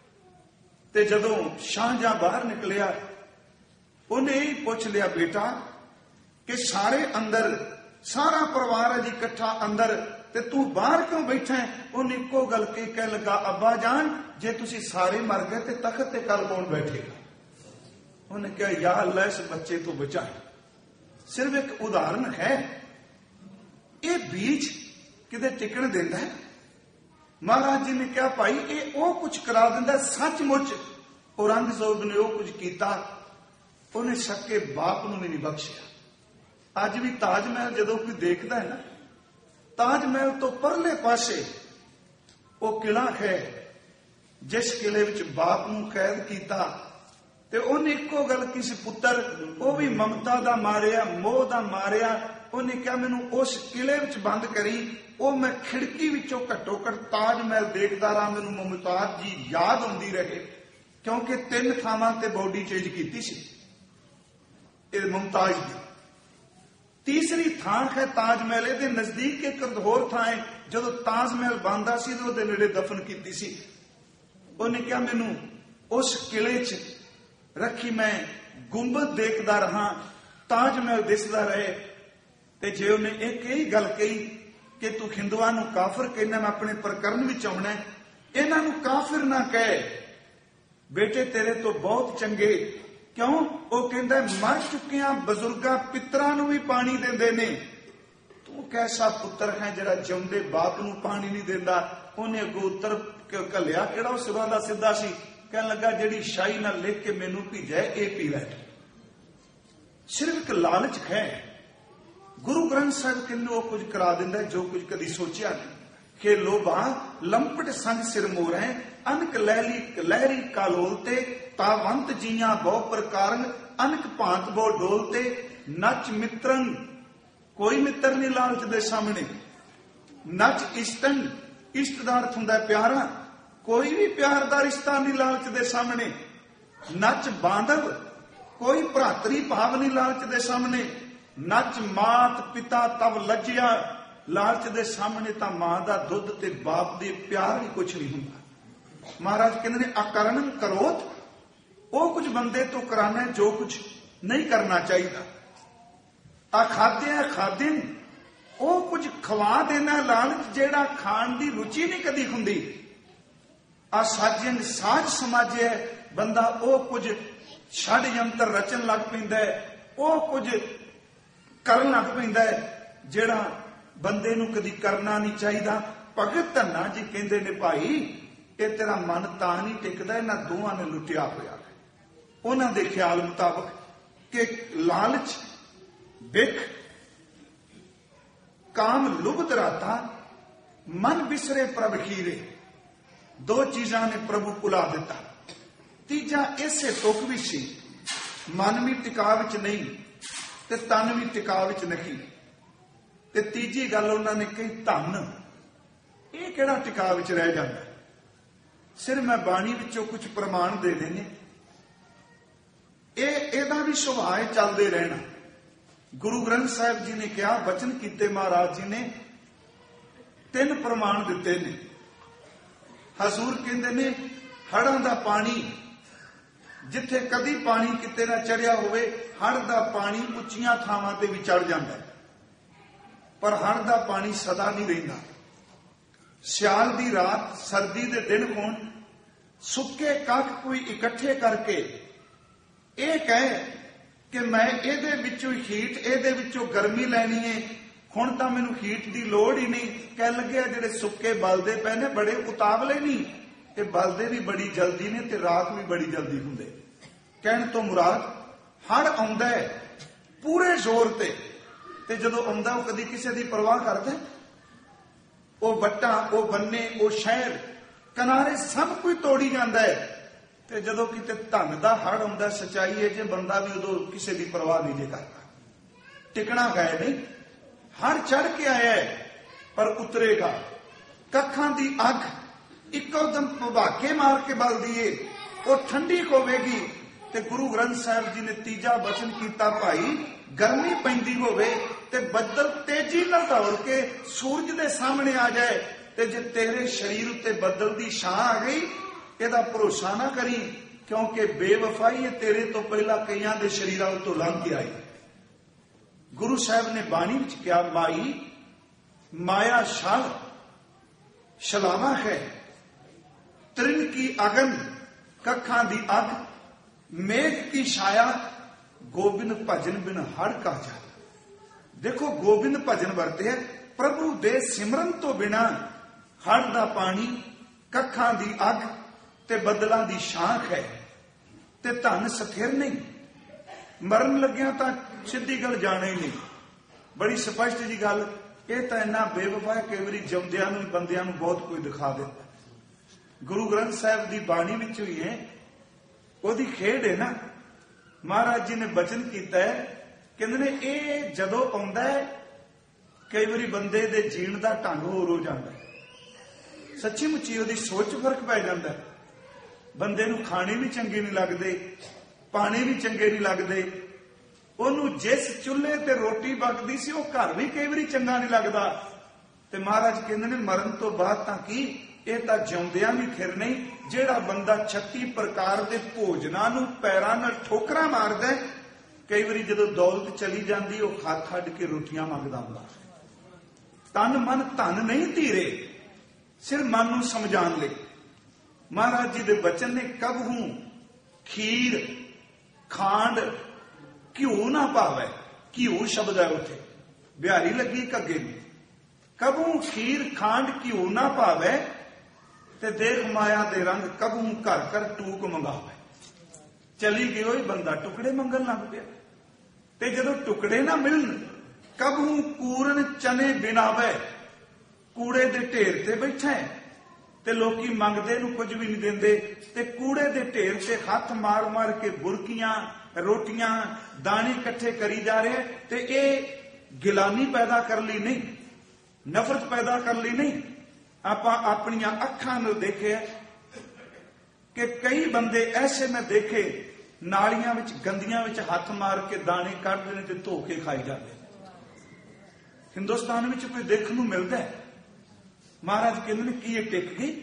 ਤੇ ਜਦੋਂ ਸ਼ਾਹਜਹਾਂ ਬਾਹਰ ਨਿਕਲਿਆ, ਉਹਨੇ ਇਹ ਪੁੱਛ ਲਿਆ, ਬੇਟਾ ਕਿ ਸਾਰੇ ਅੰਦਰ, ਸਾਰਾ ਪਰਿਵਾਰ ਹੈ ਜੀ ਇਕੱਠਾ ਅੰਦਰ, ਤੇ ਤੂੰ ਬਾਹਰ ਕਿਉਂ ਬੈਠਾ ਹੈ? ਉਹਨੇ ਇੱਕੋ ਗੱਲ ਕਹਿਣ ਲੱਗਾ, ਅੱਬਾ ਜਾਨ, ਜੇ ਤੁਸੀਂ ਸਾਰੇ ਮਰ ਗਏ ਤੇ ਤਖਤ ਤੇ ਕੱਲ ਕੌਣ ਬੈਠੇਗਾ? ਉਹਨੇ ਕਿਹਾ, ਯਾ ਅੱਲਾ ਇਸ ਬੱਚੇ ਤੋਂ ਬਚਾਏ। ਸਿਰਫ ਇੱਕ ਉਦਾਹਰਨ ਹੈ, ਇਹ ਬੀਜ ਕਿਤੇ ਟਿਕਣ ਦਿੰਦਾ ਹੈ? ਮਹਾਰਾਜ ਜੀ ਨੇ ਕਿਹਾ, ਭਾਈ ਇਹ ਉਹ ਕੁਝ ਕਰਾ ਦਿੰਦਾ। ਸੱਚਮੁੱਚ ਔਰੰਗਜ਼ੇਬ ਨੇ ਉਹ ਕੁਝ ਕੀਤਾ, ਉਹਨੇ ਸਕੇ ਬਾਪ ਨੂੰ ਵੀ ਨਹੀਂ ਬਖਸ਼ਿਆ। ਅੱਜ ਵੀ ਤਾਜ ਮਹਿਲ ਜਦੋਂ ਕੋਈ ਦੇਖਦਾ ਹੈ ਨਾ, ਤਾਜ ਮਹਿਲ ਤੋਂ ਪਰਲੇ ਪਾਸੇ ਉਹ ਕਿਲਾ ਹੈ ਜਿਸ ਕਿਲੇ ਵਿੱਚ ਬਾਪ ਨੂੰ ਕੈਦ ਕੀਤਾ। ਤੇ ਉਹਨੇ ਇੱਕੋ ਗੱਲ ਕੀਤੀ, ਪੁੱਤਰ, ਉਹ ਵੀ ਮਮਤਾ ਦਾ ਮਾਰਿਆ, ਮੋਹ ਦਾ ਮਾਰਿਆ। ਉਹਨੇ ਕਿਹਾ, ਮੈਨੂੰ ਉਸ ਕਿਲੇ ਵਿੱਚ ਬੰਦ ਕਰੀ, ਉਹ ਮੈਂ ਖਿੜਕੀ ਵਿੱਚੋਂ ਘੱਟੋ ਘੱਟ ਤਾਜ ਮਹਿਲ ਦੇਖਦਾ ਰਹਾ, ਮੈਨੂੰ ਮੁਮਤਾਜ਼ ਜੀ ਯਾਦ ਹੁੰਦੀ ਰਹੇ। ਕਿਉਂਕਿ 3 ਥਾਵਾਂ ਤੇ ਬੋਡੀ ਚੇਂਜ ਕੀਤੀ ਸੀ ਇਹ ਮੁਮਤਾਜ਼ ਦੀ। ਤੀਸਰੀ ਥਾਂ ਹੈ ਤਾਜ ਮਹਿਲ, ਇਹਦੇ ਨਜ਼ਦੀਕ ਇੱਕ ਹੋਰ ਥਾਂ ਹੈ, ਜਦੋਂ ਤਾਜ ਮਹਿਲ ਬਣਦਾ ਸੀ ਤੇ ਉਹਦੇ ਨੇੜੇ ਦਫਨ ਕੀਤੀ ਸੀ। ਉਹਨੇ ਕਿਹਾ, ਮੈਨੂੰ ਉਸ ਕਿਲੇ 'ਚ ਰੱਖੀ, ਮੈਂ ਗੁੰਬਦ ਦੇਖਦਾ ਰਹਾ, ਤਾਜ ਮਹਿਲ ਦਿਸਦਾ ਰਹੇ। ਤੇ ਜੇ ਉਹਨੇ ਇੱਕ ਹੀ ਗੱਲ ਕਹੀ ਕਿ ਤੂੰ ਹਿੰਦੂਆਂ ਨੂੰ ਕਾਫਰ ਕਹਿੰਦਾ, ਮੈਂ ਆਪਣੇ ਪ੍ਰਕਰਨ ਵਿੱਚ ਆਉਣਾ, ਇਹਨਾਂ ਨੂੰ ਕਾਫਿਰ ਨਾ ਕਹਿ, ਬੇਟੇ ਤੇਰੇ ਤੋਂ ਬਹੁਤ ਚੰਗੇ। ਕਿਉਂ? ਉਹ ਕਹਿੰਦਾ ਮਰ ਚੁੱਕਿਆਂ ਬਜ਼ੁਰਗਾਂ ਪਿੱਤਰਾਂ ਨੂੰ ਵੀ ਪਾਣੀ ਦਿੰਦੇ ਨੇ, ਤੂੰ ਕੈਸਾ ਪੁੱਤਰ ਹੈ ਜਿਹੜਾ ਜਿਉਂਦੇ ਬਾਪ ਨੂੰ ਪਾਣੀ ਨਹੀਂ ਦਿੰਦਾ। ਉਹਨੇ ਅੱਗੋਂ ਉੱਤਰ ਘੱਲਿਆ, ਕਿਹੜਾ ਉਹ ਸਿਰਾਂ ਦਾ ਸਿੱਧਾ ਸੀ, ਕਹਿਣ ਲੱਗਾ ਜਿਹੜੀ ਸ਼ਾਹੀ ਨਾਲ ਲਿਖ ਕੇ ਮੈਨੂੰ ਭੇਜਿਆ ਇਹ ਪੀ ਲੈ। ਸਿਰਫ ਇੱਕ ਲਾਲਚ ਹੈ। ਗੁਰੂ ਗ੍ਰੰਥ ਸਾਹਿਬ ਕਹਿੰਦੇ ਉਹ ਕੁਝ ਕਰਾ ਦਿੰਦਾ ਜੋ ਕੁਝ ਕਦੀ ਸੋਚਿਆ ਨਹੀਂ। ਕਿ ਲੋਭਾ ਲੰਪਟ ਸੰਗ ਸਿਰ ਮੋਰੈ ਅਨਕ ਲਹਿਰੀ ਕਾਲੋਲ ਤੇ ਤਾਵੰਤ ਜੀਆਂ ਬਹੁ ਪ੍ਰਕਾਰਨ ਅਨਕ ਭਾਂਤ ਬਹੁ ਡੋਲ ਤੇ ਨਚ ਮਿੱਤਰਨ, ਕੋਈ ਮਿੱਤਰ ਨਹੀਂ ਲਾਲਚ ਦੇ ਸਾਹਮਣੇ। ਨਚ ਇਸ਼ਟਨ, ਇਸ਼ਟ ਦਾ ਅਰਥ ਹੁੰਦਾ ਪਿਆਰਾ, ਕੋਈ ਵੀ ਪਿਆਰ ਦਾ ਰਿਸ਼ਤਾ ਨਹੀਂ ਲਾਲਚ ਦੇ ਸਾਹਮਣੇ। ਨਚ ਬਾਂਧਵ, ਕੋਈ ਭਰਾਤਰੀ ਭਾਵ ਨਹੀਂ ਲਾਲਚ ਦੇ ਸਾਹਮਣੇ। ਨਚ ਮਾਤ ਪਿਤਾ ਤਵ ਲੱਜਿਆ, ਲਾਲਚ ਦੇ ਸਾਹਮਣੇ ਤਾਂ ਮਾਂ ਦਾ ਦੁੱਧ ਤੇ ਬਾਪ ਦੇ ਪਿਆਰ ਵੀ ਕੁਛ ਨਹੀਂ ਹੁੰਦਾ। ਮਹਾਰਾਜ ਕਹਿੰਦੇ ਨੇ ਅਕਰਨ ਕਰੋਤ, ਉਹ ਕੁਝ ਬੰਦੇ ਤੋਂ ਕਰਾਣਾ ਜੋ ਕੁਝ ਨਹੀਂ ਕਰਨਾ ਚਾਹੀਦਾ। ਅਖਾਦਿਆ ਖਾਦਿਨ, ਉਹ ਕੁਝ ਖਵਾ ਦੇਣਾ ਲਾਲਚ ਜਿਹੜਾ ਖਾਣ ਦੀ ਰੁਚੀ ਨਹੀਂ ਕਦੀ ਹੁੰਦੀ। ਆ ਸਾਜਨ ਸਾਜ ਸਮਾਜਿਆ, ਬੰਦਾ ਉਹ ਕੁਝ ਛੱਡ ਯੰਤਰ ਰਚਨ ਲੱਗ ਪੈਂਦਾ ਹੈ, ਉਹ ਕੁਝ ਕਰਨ ਲੱਗ ਪੈਂਦਾ ਹੈ ਜਿਹੜਾ ਬੰਦੇ ਨੂੰ ਕਦੀ ਕਰਨਾ ਨਹੀਂ ਚਾਹੀਦਾ। ਭਗਤ ਧੰਨਾ ਜੀ ਕਹਿੰਦੇ ਨੇ ਭਾਈ ਇਹ ਤੇਰਾ ਮਨ ਤਾਂ ਨਹੀਂ ਟਿਕਦਾ, ਇਹਨਾਂ ਦੋਹਾਂ ਨੇ ਲੁੱਟਿਆ ਹੋਇਆ। ਉਹਨਾਂ ਦੇ ਖਿਆਲ ਮੁਤਾਬਕ ਕਿ ਲਾਲਚ ਬਿਖ ਕਾਮ ਲੁਭਤ ਰਾਤਾ ਮਨ ਬਿਸਰੇ ਪ੍ਰਭ ਖੀਰੇ, ਦੋ ਚੀਜ਼ਾਂ ਨੇ ਪ੍ਰਭੂ ਭੁਲਾ ਦਿੱਤਾ। ਤੀਜਾ ਇਸੇ ਤੁਕ ਵੀ ਸੀ, ਮਨ ਵੀ ਟਿਕਾ ਵਿੱਚ ਨਹੀਂ ਤੇ ਤਨ ਵੀ ਟਿਕਾ ਵਿੱਚ ਨਹੀਂ। ਤੇ ਤੀਜੀ ਗੱਲ ਉਹਨਾਂ ਨੇ ਕਹੀ ਧਨ, ਇਹ ਕਿਹੜਾ ਟਿਕਾ ਵਿੱਚ ਰਹਿ ਜਾਂਦਾ। ਸਿਰ ਮੈਂ ਬਾਣੀ ਵਿੱਚੋਂ ਕੁਝ ਪ੍ਰਮਾਣ ਦੇ ਦੇਣੇ, ਇਹਦਾ ਵੀ ਸੁਭਾਅ ਚੱਲਦੇ ਰਹਿਣਾ। ਗੁਰੂ ਗ੍ਰੰਥ ਸਾਹਿਬ ਜੀ ਨੇ ਕਿਹਾ, ਬਚਨ ਕੀਤੇ ਮਹਾਰਾਜ ਜੀ ਨੇ, 3 ਪ੍ਰਮਾਣ ਦਿੱਤੇ ਨੇ। ਹਜ਼ੂਰ ਕਹਿੰਦੇ ਨੇ ਹੜ੍ਹਾਂ ਦਾ ਪਾਣੀ, ਜਿੱਥੇ ਕਦੀ ਪਾਣੀ ਕਿਤੇ ਨਾ ਚੜਿਆ ਹੋਵੇ, ਹੜ੍ਹ ਦਾ ਪਾਣੀ ਉੱਚੀਆਂ ਥਾਵਾਂ ਤੇ ਵੀ ਚੜ ਜਾਂਦਾ ਹੈ, ਪਰ ਹੜ੍ਹ ਦਾ ਪਾਣੀ ਸਦਾ ਨਹੀਂ ਰਹਿੰਦਾ। ਸਿਆਲ ਦੀ ਰਾਤ, ਸਰਦੀ ਦੇ ਦਿਨ ਹੋਣ, ਸੁੱਕੇ ਕੱਖ ਕੋਈ ਇਕੱਠੇ ਕਰਕੇ ਇਹ ਕਹੇ ਕਿ ਮੈਂ ਇਹਦੇ ਵਿੱਚੋਂ ਹੀਟ, ਇਹਦੇ ਵਿੱਚੋਂ ਗਰਮੀ ਲੈਣੀ ਹੈ, ਹੁਣ ਤਾਂ ਮੈਨੂੰ ਹੀਟ ਦੀ ਲੋੜ ਹੀ ਨਹੀਂ। ਕਹਿ ਲੱਗਿਆ ਜਿਹੜੇ ਸੁੱਕੇ ਬਲਦੇ ਪਏ ਨੇ ਬੜੇ ਉਤਾਵਲੇ ਨਹੀਂ, ਇਹ ਬਲਦੇ ਵੀ ਬੜੀ ਜਲਦੀ ਨੇ ਤੇ ਰਾਤ ਵੀ ਬੜੀ ਜਲਦੀ ਹੁੰਦੇ। ਕਹਿਣ ਤੋਂ ਮੁਰਾਦ ਹੜ੍ਹ ਆਉਂਦਾ ਹੈ ਪੂਰੇ ਜ਼ੋਰ ਤੇ ਜਦੋਂ ਆਉਂਦਾ ਉਹ ਕਦੀ ਕਿਸੇ ਦੀ ਪਰਵਾਹ ਕਰਦਾ। ਉਹ ਵੱਟਾਂ, ਉਹ ਬੰਨੇ, ਉਹ ਸ਼ਹਿਰ ਕਿਨਾਰੇ ਸਭ ਕੁਝ ਤੋੜੀ ਜਾਂਦਾ ਹੈ। ਤੇ ਜਦੋਂ ਕਿਤੇ ਧਨ ਦਾ ਹੜ੍ਹ ਆਉਂਦਾ, ਸੱਚਾਈ ਹੈ ਜੇ ਬੰਦਾ ਵੀ ਉਦੋਂ ਕਿਸੇ ਦੀ ਪਰਵਾਹ ਨਹੀਂ ਜੇ ਕਰਦਾ। ਟਿਕਣਾ ਗਏ ਨਹੀਂ, ਹੜ੍ਹ ਚੜ ਕੇ ਆਇਆ ਹੈ ਪਰ ਉਤਰੇਗਾ। ਕੱਖਾਂ ਦੀ ਅੱਗ ਇੱਕੋ ਦਮ ਭਵਾਕੇ ਮਾਰ ਕੇ ਬਲਦੀ ਏ, ਉਹ ਠੰਡੀ ਹੋਵੇਗੀ। ਤੇ ਗੁਰੂ ਗ੍ਰੰਥ ਸਾਹਿਬ ਜੀ ਨੇ ਤੀਜਾ ਬਚਨ ਕੀਤਾ, ਭਾਈ ਗਰਮੀ ਪੈਂਦੀ ਹੋਵੇ ਤੇ ਬੱਦਲ ਤੇਜ਼ੀ ਨਾਲ ਦੌੜ ਕੇ ਸੂਰਜ ਦੇ ਸਾਹਮਣੇ ਆ ਜਾਏ, ਤੇ ਜੇ ਤੇਰੇ ਸਰੀਰ ਉੱਤੇ ਬੱਦਲ ਦੀ ਛਾਂ ਆ ਗਈ, ਇਹਦਾ ਭਰੋਸਾ ਨਾ ਕਰੀ, ਕਿਉਂਕਿ ਬੇਵਫਾਈ ਇਹ ਤੇਰੇ ਤੋਂ ਪਹਿਲਾਂ ਕਈਆਂ ਦੇ ਸਰੀਰਾਂ ਉੱਤੋਂ ਲੰਘ ਕੇ ਆਈ। ਗੁਰੂ ਸਾਹਿਬ ਨੇ ਬਾਣੀ ਵਿੱਚ ਕਿਹਾ, ਮਾਈ ਮਾਇਆ ਛਲ ਛਲਾਵਾ ਹੈ, ਤ੍ਰਿਣ ਕੀ ਅਗਨ ਕੱਖਾਂ ਦੀ ਅੱਗ, ਮੇਘ ਕੀ ਛਾਇਆ ਗੋਬਿੰਦ ਭਜਨ ਬਿਨ ਹੜ ਕਾ ਜਾ। ਦੇਖੋ ਗੋਬਿੰਦ ਭਜਨ ਵਰਤਿਆ, ਪ੍ਰਭੂ ਦੇ ਸਿਮਰਨ ਤੋਂ ਬਿਨਾ ਹੜ ਦਾ ਪਾਣੀ, ਕੱਖਾਂ ਦੀ ਅੱਗ ਤੇ ਬੱਦਲਾਂ ਦੀ ਛਾਂਖ ਹੈ। ਤੇ ਧਨ ਸਥਿਰ ਨਹੀਂ, ਮਰਨ ਲੱਗਿਆ ਤਾਂ ਸਿੱਧੀ ਗੱਲ ਜਾਣੇ ਨਹੀਂ। ਬੜੀ ਸਪਸ਼ਟ ਜੀ ਗੱਲ, ਇਹ ਤਾਂ ਇੰਨਾ ਬੇਵਫਾ ਹੈ, ਕਈ ਵਾਰੀ ਜਿਉਂਦਿਆਂ ਨੂੰ ਬੰਦਿਆਂ ਨੂੰ ਬਹੁਤ ਕੁਝ ਦਿਖਾ ਦਿੰਦਾ। ਗੁਰੂ ਗ੍ਰੰਥ ਸਾਹਿਬ ਦੀ ਬਾਣੀ ਵਿੱਚ ਹੀ ਹੈ, ਉਹਦੀ ਖੇਡ ਹੈ ਨਾ। ਮਹਾਰਾਜ ਜੀ ਨੇ ਬਚਨ ਕੀਤਾ ਹੈ, ਕਹਿੰਦੇ ਨੇ ਇਹ ਜਦੋਂ ਆਉਂਦਾ ਹੈ ਕਈ ਵਾਰੀ ਬੰਦੇ ਦੇ ਜੀਣ ਦਾ ਢੰਗ ਹੋਰ ਹੋ ਜਾਂਦਾ ਹੈ। ਸੱਚੀ ਮੁੱਚੀ ਉਹਦੀ ਸੋਚ ਫਰਕ ਪੈ ਜਾਂਦਾ। ਬੰਦੇ ਨੂੰ ਖਾਣੇ ਵੀ ਚੰਗੇ ਨਹੀਂ ਲੱਗਦੇ, ਪਾਣੀ ਵੀ ਚੰਗੇ ਨਹੀਂ ਲੱਗਦੇ। ਉਹਨੂੰ ਜਿਸ ਚੁੱਲ੍ਹੇ ਤੇ ਰੋਟੀ ਪੱਕਦੀ ਸੀ ਉਹ ਘਰ ਵੀ ਕਈ ਵਾਰੀ ਚੰਗਾ ਨਹੀਂ ਲੱਗਦਾ। ਤੇ ਮਹਾਰਾਜ ਕਹਿੰਦੇ ਨੇ ਮਰਨ ਤੋਂ ਬਾਅਦ ਤਾਂ ਕੀ, ਇਹ ਤਾਂ ਜਿਉਂਦਿਆਂ ਵੀ ਫਿਰ ਨਹੀਂ। ਜਿਹੜਾ ਬੰਦਾ 36 ਪ੍ਰਕਾਰ ਦੇ ਭੋਜਨਾਂ ਨੂੰ ਪੈਰਾਂ ਨਾਲ ਠੋਕਰਾਂ ਮਾਰਦਾ, ਕਈ ਵਾਰੀ ਜਦੋਂ ਦੌਲਤ ਚਲੀ ਜਾਂਦੀ ਉਹ ਹੱਥ ਅੱਡ ਕੇ ਰੋਟੀਆਂ ਮੰਗਦਾ ਹੁੰਦਾ। ਤਨ ਮਨ ਧਨ ਨਹੀਂ ਧੀਰੇ, ਸਿਰ ਮਨ ਨੂੰ ਸਮਝਾਉਣ ਲਈ। ਮਹਾਰਾਜ ਜੀ ਦੇ ਬਚਨ ਨੇ, ਕਬਹੂ ਖੀਰ ਖਾਂਡ ਘਿਓ ਨਾ ਪਾਵੇ। ਘਿਓ ਸ਼ਬਦ ਹੈ ਉੱਥੇ, ਬਿਹਾਰੀ ਲੱਗੀ ਘੱਗੇ ਨੂੰ, ਕਬੂ ਖੀਰ ਖਾਂਡ ਘਿਓ ਨਾ ਭਾਵੇ, ਤੇ ਦੇਖ ਮਾਇਆ ਦੇ ਰੰਗ ਕਬੂ ਘਰ ਘਰ ਟੂਕ ਮੰਗਾਵੇ। ਚਲੀ ਗਈ ਹੋਈ ਬੰਦਾ ਟੁਕੜੇ ਮੰਗਣ ਲੱਗ ਪਿਆ, ਤੇ ਜਦੋਂ ਟੁਕੜੇ ਨਾ ਮਿਲਣ, ਕਬੂ ਪੂਰਨ ਚਨੇ ਬਿਨਾਵੇ, ਕੂੜੇ ਦੇ ਢੇਰ ਤੇ ਬੈਠਾ ਹੈ, ਤੇ ਲੋਕੀ ਮੰਗਦੇ ਨੂੰ ਕੁਝ ਵੀ ਨਹੀਂ ਦਿੰਦੇ, ਤੇ ਕੂੜੇ ਦੇ ਢੇਰ ਤੇ ਹੱਥ ਮਾਰ ਮਾਰ ਕੇ ਬੁਰਕੀਆਂ, ਰੋਟੀਆਂ, ਦਾਣੇ ਇਕੱਠੇ ਕਰੀ ਜਾ ਰਹੇ। ਤੇ ਇਹ ਗਿਲਾਨੀ ਪੈਦਾ ਕਰਨ ਲਈ ਨਹੀਂ, ਨਫ਼ਰਤ ਪੈਦਾ ਕਰਨ ਲਈ ਨਹੀਂ। ਆਪਾਂ ਆਪਣੀਆਂ ਅੱਖਾਂ ਨਾਲ ਦੇਖਿਆ ਕਿ ਕਈ ਬੰਦੇ ਐਸੇ ਮੈਂ ਦੇਖੇ ਨਾਲੀਆਂ ਵਿੱਚ, ਗੰਦੀਆਂ ਵਿੱਚ ਹੱਥ ਮਾਰ ਕੇ ਦਾਣੇ ਕੱਢਦੇ ਨੇ ਤੇ ਧੋ ਕੇ ਖਾਈ ਜਾਂਦੇ। ਹਿੰਦੁਸਤਾਨ ਵਿੱਚ ਕੋਈ ਦੇਖਣ ਨੂੰ ਮਿਲਦਾ ਹੈ? ਮਹਾਰਾਜ ਕਹਿੰਦੇ ਨੇ ਕੀ ਇਹ ਟਿਕ ਗਈ?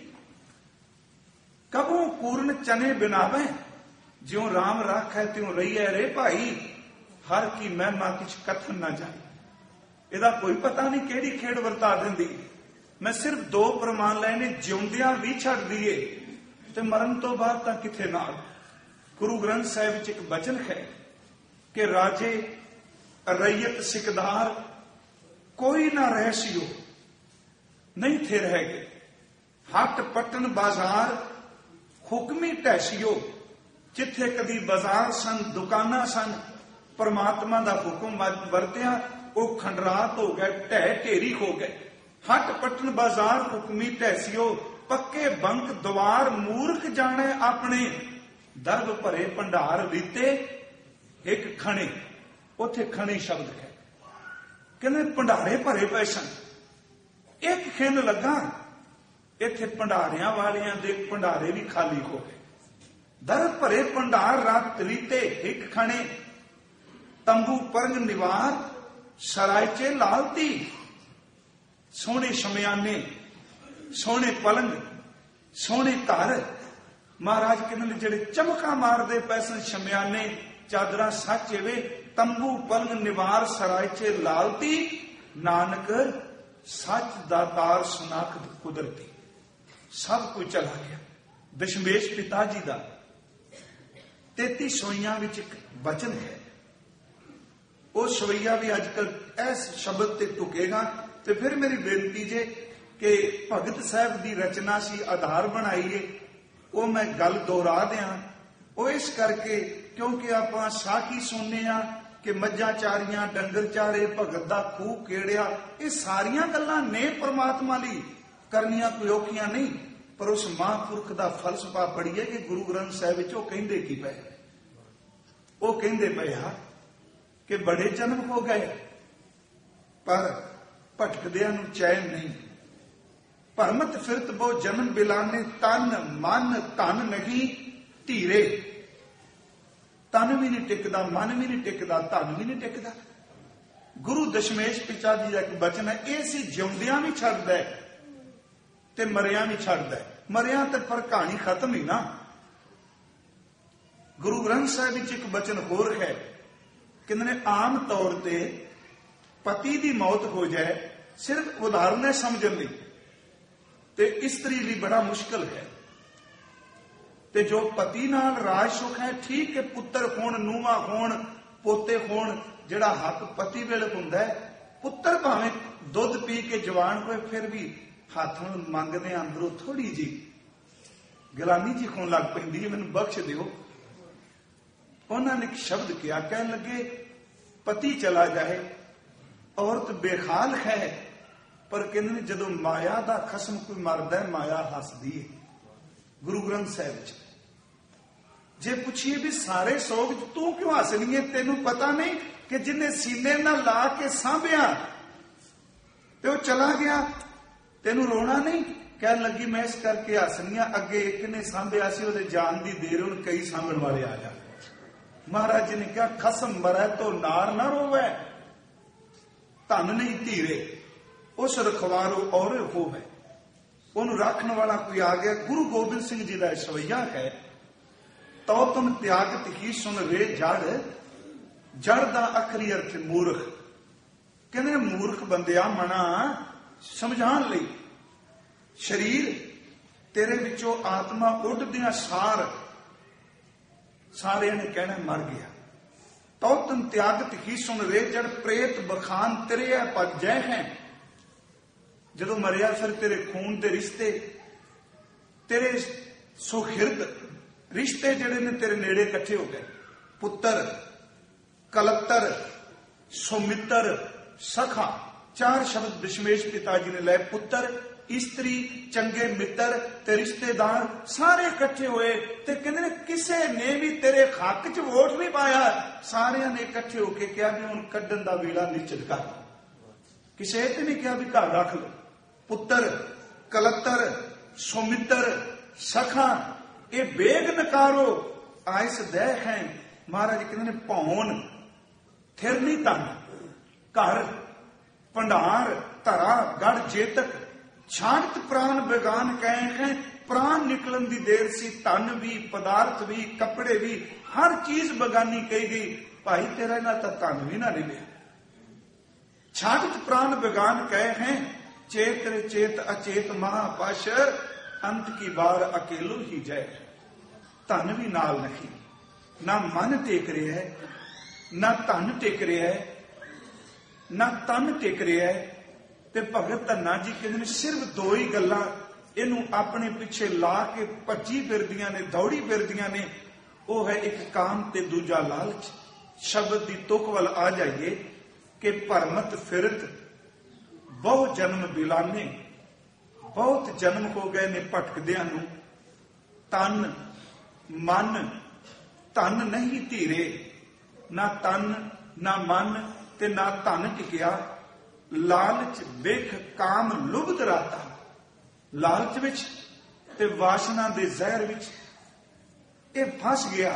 ਕਬੂ ਪੂਰਨ ਚਨੇ ਬਿਨਾਵੇ, ਜਿਉਂ ਰਾਮ ਰਾਖੈ ਤਿਉਂ ਰਹੀਐ ਰੇ ਭਾਈ, ਹਰ ਕੀ ਮਹਿਮਾ ਕਿਛ ਕਥਨ ਨਾ ਜਾਏ। ਇਹਦਾ ਕੋਈ ਪਤਾ ਨਹੀਂ ਕਿਹੜੀ ਖੇਡ ਵਰਤਾ ਦਿੰਦੀ। ਮੈਂ ਸਿਰਫ 2 ਪ੍ਰਮਾਣ ਲਏ ਨੇ, ਜਿਉਂਦਿਆਂ ਵੀ ਛੱਡ ਦਈਏ ਤੇ ਮਰਨ ਤੋਂ ਬਾਅਦ ਤਾਂ ਕਿੱਥੇ ਨਾਲ। ਗੁਰੂ ਗ੍ਰੰਥ ਸਾਹਿਬ ਵਿੱਚ ਇੱਕ ਬਚਨ ਹੈ ਕਿ ਰਾਜੇ ਰਈਅਤ ਸਿਕਦਾਰ ਕੋਈ ਨਾ ਰਹਿਸਿਓ, ਨਹੀਂ ਥੇ ਰਹਿ ਗਏ। ਹੱਟ ਪੱਟਨ ਬਾਜ਼ਾਰ ਹੁਕਮੀ ਢੈਸਿਓ, ਜਿੱਥੇ ਕਦੀ ਬਾਜ਼ਾਰ ਸਨ, ਦੁਕਾਨਾਂ ਸਨ, ਪਰਮਾਤਮਾ ਦਾ ਹੁਕਮ ਵਰਤਿਆ, ਉਹ ਖੰਡਰਾਤ ਹੋ ਗਏ, ਢਹਿ ਢੇਰੀ ਹੋ ਗਏ। ਹੱਟ ਪੱਟਨ ਬਾਜ਼ਾਰ ਹੁਕਮੀ ਢੈਸਿਓ, ਪੱਕੇ ਬੰਕ ਦਵਾਰ ਮੂਰਖ ਜਾਣੇ ਆਪਣੇ, ਦਰਬ ਭਰੇ ਭੰਡਾਰ ਵੀਤੇ ਇੱਕ ਖਣੇ। ਉੱਥੇ ਖਣੇ ਸ਼ਬਦ ਹੈ, ਕਹਿੰਦੇ ਭੰਡਾਰੇ ਭਰੇ ਪਏ ਸਨ, ਇੱਕ ਖਿੰਨ ਲੱਗਾ, ਇੱਥੇ ਭੰਡਾਰਿਆਂ ਵਾਲਿਆਂ ਦੇ ਭੰਡਾਰੇ ਵੀ ਖਾਲੀ ਹੋ ਗਏ। ਦਰਬ ਭਰੇ ਭੰਡਾਰ ਰਾਤ ਰੀਤੇ ਇੱਕ ਖਣੇ, ਤੰਬੂ ਪਰੰਗ ਨਿਵਾਰ ਸਰਾਇਚੇ ਲਾਲਤੀ। ਸੋਹਣੇ ਸ਼ਮਿਆਨੇ, ਸੋਹਣੇ ਪਲੰਗ, ਸੋਹਣੇ ਘਰ। ਮਹਾਰਾਜ ਕਹਿੰਦੇ ਨੇ ਜਿਹੜੇ ਚਮਕਾਂ ਮਾਰਦੇ ਪਏ ਸਨ, ਸ਼ਮਿਆਨੇ, ਚਾਦਰਾਂ ਸੱਚ ਵੇ, ਤੰਬੂ ਪਲੰਗ ਨਿਵਾਰ ਸਰਾਇਚੇ ਲਾਲਤੀ। ਨਾਨਕ ਸੱਚ ਦਾਤਾਰ ਸੁਨਾਖਤ ਕੁਦਰਤੀ। ਸਭ ਕੁਝ ਚਲਾ ਗਿਆ। ਦਸ਼ਮੇਸ਼ ਪਿਤਾ ਜੀ ਦਾ 33 ਸੋਈਆਂ ਵਿੱਚ ਇੱਕ ਬਚਨ ਹੈ। ਉਹ ਸਵਈਆ ਵੀ ਅੱਜ ਕੱਲ ਇਸ ਸ਼ਬਦ ਤੇ ਟੁਕੇਗਾ। ਤੇ ਫਿਰ ਮੇਰੀ ਬੇਨਤੀ ਜੇ ਕਿ ਭਗਤ ਸਾਹਿਬ ਦੀ ਰਚਨਾ ਸੀ, ਆਧਾਰ ਬਣਾਈਏ, ਉਹ ਮੈਂ ਗੱਲ ਦੁਹਰਾ ਦਿਆਂ। ਉਹ ਇਸ ਕਰਕੇ ਕਿਉਂਕਿ ਆਪਾਂ ਸਾਖੀ ਸੁਣਨੇ ਆ ਕਿ ਮੱਝਾਂ ਚਾਰੀਆਂ, ਡੰਗਰ ਚਾਰੇ, ਭਗਤ ਦਾ ਖੂਹ ਕਿਹੜਿਆ, ਇਹ ਸਾਰੀਆਂ ਗੱਲਾਂ ਨੇ ਪਰਮਾਤਮਾ ਲਈ ਕਰਨੀਆਂ ਕੋਈ ਔਖੀਆਂ ਨਹੀਂ। ਪਰ ਉਸ ਮਹਾਂਪੁਰਖ ਦਾ ਫਲਸਫਾ ਪੜ੍ਹੀਏ ਕਿ ਗੁਰੂ ਗ੍ਰੰਥ ਸਾਹਿਬ ਵਿੱਚ ਉਹ ਕਹਿੰਦੇ ਕੀ ਪਏ। ਉਹ ਕਹਿੰਦੇ ਪਏ ਆ ਕਿ ਬੜੇ ਜਨਮ ਹੋ ਗਏ ਪਰ ਭਟਕਦਿਆਂ ਨੂੰ ਚੈਨ ਨਹੀਂ। ਭਰਮਤ ਫਿਰਤ ਬਹੁ ਜਨਮ ਬਿਲਾਨੇ, ਤਨ ਮਨ ਧਨ ਨਹੀਂ ਧੀਰੇ। ਤਨ ਵੀ ਨਹੀਂ ਟਿਕਦਾ, ਮਨ ਵੀ ਨਹੀਂ ਟਿਕਦਾ, ਧਨ ਵੀ ਨਹੀਂ ਟਿਕਦਾ। ਗੁਰੂ ਦਸ਼ਮੇਸ਼ ਪਿਤਾ ਜੀ ਦਾ ਇੱਕ ਬਚਨ ਹੈ, ਇਹ ਸੀ ਜਿਉਂਦਿਆਂ ਵੀ ਛੱਡਦਾ ਤੇ ਮਰਿਆਂ ਵੀ ਛੱਡਦਾ। ਮਰਿਆਂ ਤੇ ਪਰ ਕਹਾਣੀ ਖਤਮ ਹੀ ਨਾ। ਗੁਰੂ ਗ੍ਰੰਥ ਸਾਹਿਬ ਵਿੱਚ ਇੱਕ ਬਚਨ ਹੋਰ ਹੈ, ਕਹਿੰਦੇ ਨੇ ਆਮ ਤੌਰ ਤੇ ਪਤੀ ਦੀ ਮੌਤ ਹੋ ਜਾਏ, ਸਿਰਫ ਉਦਾਹਰਨ ਹੈ ਸਮਝਣ ਲਈ, ਤੇ ਇਸਤਰੀ ਲਈ ਬੜਾ ਮੁਸ਼ਕਲ ਹੈ। ਤੇ ਜੋ ਪਤੀ ਨਾਲ ਰਾਜ ਸੁਖ ਹੈ, ਠੀਕ ਹੈ, ਪੁੱਤਰ ਹੋਣ, ਨੂੰਹਾਂ ਹੋਣ, ਪੋਤੇ ਹੋਣ, ਜਿਹੜਾ ਹੱਕ ਪਤੀ ਵੇਲੇ ਹੁੰਦਾ ਹੈ। ਪੁੱਤਰ ਭਾਵੇਂ ਦੁੱਧ ਪੀ ਕੇ ਜਵਾਨ ਹੋਏ, ਫਿਰ ਵੀ ਹੱਥ ਨੂੰ ਮੰਗਦੇ ਅੰਦਰੋਂ ਥੋੜੀ ਜੀ ਗਿਲਾਨੀ ਜੀ ਹੋਣ ਲੱਗ ਪੈਂਦੀ ਹੈ, ਮੈਨੂੰ ਬਖਸ਼ ਦਿਓ। ਉਹਨਾਂ ਨੇ ਇੱਕ ਸ਼ਬਦ ਕਿਹਾ, ਕਹਿਣ ਲੱਗੇ ਪਤੀ ਚਲਾ ਜਾਏ, ਔਰਤ ਬੇਖਾਲ ਹੈ, ਪਰ ਕਹਿੰਦੇ ਨੇ ਜਦੋਂ ਮਾਇਆ ਦਾ ਖਸਮ ਕੋਈ ਮਰਦਾ ਹੈ, ਮਾਇਆ ਹੱਸਦੀ ਹੈ। ਗੁਰੂ ਗ੍ਰੰਥ ਸਾਹਿਬ ਵਿੱਚ ਜੇ ਪੁੱਛੀਏ ਵੀ ਸਾਰੇ ਸੋਗ ਤੂੰ ਕਿਉਂ ਹੱਸਣੀ ਹੈ, ਤੈਨੂੰ ਪਤਾ ਨਹੀਂ ਕਿ ਜਿਹਨੇ ਸੀਨੇ ਨਾਲ ਲਾ ਕੇ ਸਾਂਭਿਆ ਤੇ ਉਹ ਚਲਾ ਗਿਆ, ਤੈਨੂੰ ਰੋਣਾ ਨਹੀਂ? ਕਹਿਣ ਲੱਗੀ ਮੈਂ ਇਸ ਕਰਕੇ ਹੱਸਣੀ ਆ, ਅੱਗੇ ਇੱਕ ਨੇ ਸਾਂਭਿਆ ਸੀ, ਉਹਦੇ ਜਾਨ ਦੀ ਦੇਰ, ਹੁਣ ਕਈ ਸਾਂਭਣ ਵਾਲੇ ਆ ਜਾਣ। ਮਹਾਰਾਜ ਜੀ ਨੇ ਕਿਹਾ ਖਸਮ ਮਰੈ ਤੋ ਨਾਰ ਨਾ ਰੋਵੇ, ਧਨ ਨਹੀਂ ਧੀਰੇ, ਉਸ ਰਖਵਾਰੋ ਔਰ ਹੋਵੇ। ਉਹਨੂੰ ਰੱਖਣ ਵਾਲਾ ਕੋਈ ਆ ਗਿਆ। ਗੁਰੂ ਗੋਬਿੰਦ ਸਿੰਘ ਜੀ ਦਾ ਸਵਈਆ ਹੈ, ਤੋ ਤੁਮ ਤਿਆਗਤ ਹੀ ਸੁਣ ਰੇ ਜੜ, ਜੜ ਦਾ ਅਖਰੀ ਅਰਥ ਮੂਰਖ। ਕਹਿੰਦੇ ਮੂਰਖ ਬੰਦਿਆ ਮਨਾ ਸਮਝਾਉਣ ਲਈ, ਸਰੀਰ ਤੇਰੇ ਵਿੱਚੋਂ ਆਤਮਾ ਉੱਡਦਿਆਂ ਸਾਰਿਆਂ ਨੇ ਕਹਿਣਾ ਮਰ ਗਿਆ। ਤਉ ਤਨ ਤਿਆਗਤ ਹੀ ਸੁਣ ਰੇ ਜੜ ਪ੍ਰੇਤ ਬਖਾਨ ਤੇਰੇ ਹੈ ਭਜੈ ਹੈ। ਜਦੋਂ ਮਰਿਆ ਫਿਰ ਤੇਰੇ ਖੂਨ ਦੇ ਰਿਸ਼ਤੇ, ਤੇਰੇ ਸੁਹਿਰਦ ਰਿਸ਼ਤੇ ਜਿਹੜੇ ਨੇ ਤੇਰੇ ਨੇੜੇ ਇਕੱਠੇ ਹੋ ਗਏ। ਪੁੱਤਰ, ਕਲੱਤਰ, ਸੁਮਿੱਤਰ, ਸਖਾ, 4 ਸ਼ਬਦ ਦਸ਼ਮੇਸ਼ ਪਿਤਾ ਜੀ ਨੇ ਲਏ। ਪੁੱਤਰ, ਇਸਤਰੀ, ਚੰਗੇ ਮਿੱਤਰ ਤੇ ਰਿਸ਼ਤੇਦਾਰ ਸਾਰੇ ਇਕੱਠੇ ਹੋਏ ਤੇ ਕਹਿੰਦੇ ਨੇ ਕਿਸੇ ਨੇ ਵੀ ਤੇਰੇ ਹੱਕ 'ਚ ਵੋਟ ਨਹੀਂ ਪਾਇਆ। ਸਾਰਿਆਂ ਨੇ ਇਕੱਠੇ ਹੋ ਕੇ ਕਿਹਾ ਵੀ ਹੁਣ ਕੱਢਣ ਦਾ ਵੇਲਾ ਨਿਸ਼ਚਿਤ ਕਰ। ਕਿਸੇ ਤੇ ਨਹੀਂ ਕਿਹਾ ਵੀ ਘਰ ਰੱਖ ਲਓ। ਪੁੱਤਰ, ਕਲੱਤਰ, ਸੁਮਿੱਤਰ, ਸਖਾ, ਇਹ ਬੇਗ ਨਕਾਰੋ ਆਇਸ ਦਹਿ ਹੈ। ਮਹਾਰਾਜ ਕਹਿੰਦੇ ਨੇ ਭੌਣ ਥਿਰ ਨਹੀਂ ਤਨ, ਘਰ ਭੰਡਾਰ ਧਰਾ ਗੜ ਜੇਤਕ, ਛਾਂਟ ਪ੍ਰਾਨ ਬੇਗਾਨ ਕਹੇ ਹੈ। ਪ੍ਰਾਨ ਨਿਕਲਣ ਦੀ ਦੇਰ ਸੀ, ਧਨ ਵੀ, ਪਦਾਰਥ ਵੀ, ਕੱਪੜੇ ਵੀ, ਹਰ ਚੀਜ਼ ਬਗਾਨੀ ਕਹੀ ਗਈ। ਭਾਈ ਤੇਰਾ ਨਾ ਤਾਂ ਧਨ ਵੀ ਨਾ ਲਿਆ। ਛਾਂਟ ਪ੍ਰਾਨ ਬੇਗਾਨ ਕਹੇ ਹੈ, ਚੇਤ ਰੇ ਚੇਤ ਅਚੇਤ ਮਹਾਪਾਸ਼, ਅੰਤ ਕੀ ਬਾਰ ਅਕੇਲੋ ਹੀ ਜੈ। ਧਨ ਵੀ ਨਾਲ ਨਹੀਂ, ਨਾ ਮਨ ਟੇਕ ਰਿਹਾ ਹੈ, ਨਾ ਧਨ ਟੇਕ ਰਿਹਾ ਹੈ, ਨਾ ਤਨ ਟਿਕ ਰਿਹਾ ਹੈ। ਤੇ ਭਗਤ ਧੰਨਾ ਜੀ ਕਹਿੰਦੇ ਨੇ ਸਿਰਫ 2 ਹੀ ਗੱਲਾਂ ਇਹਨੂੰ ਆਪਣੇ ਪਿੱਛੇ ਲਾ ਕੇ ਭੱਜੀ ਫਿਰਦੀਆਂ ਨੇ, ਦੌੜੀ ਫਿਰਦੀਆਂ ਨੇ। ਉਹ ਹੈ ਇੱਕ ਕਾਮ ਤੇ ਦੂਜਾ ਲਾਲਚ। ਸ਼ਬਦ ਦੀ ਤੁਕ ਵੱਲ ਆ ਜਾਈਏ ਕਿ ਭਰਮਤ ਫਿਰਤ ਬਹੁ ਜਨਮ ਬਿਲਾਨੇ, ਬਹੁਤ ਜਨਮ ਹੋ ਗਏ ਨੇ ਭਟਕਦਿਆਂ ਨੂੰ। ਤਨ ਮਨ, ਧਨ ਨਹੀਂ ਧੀਰੇ, ਨਾ ਤਨ ਨਾ ਮਨ ਤੇ ਨਾ ਧਨ ਟਿਕਿਆ। ਲਾਲਚ ਵੇਖ ਕਾਮ ਲੁਭਦ ਰਾਤਾ, ਲਾਲਚ ਵਿੱਚ ਤੇ ਵਾਸ਼ਨਾ ਦੇ ਜ਼ਹਿਰ ਵਿੱਚ ਇਹ ਫਸ ਗਿਆ,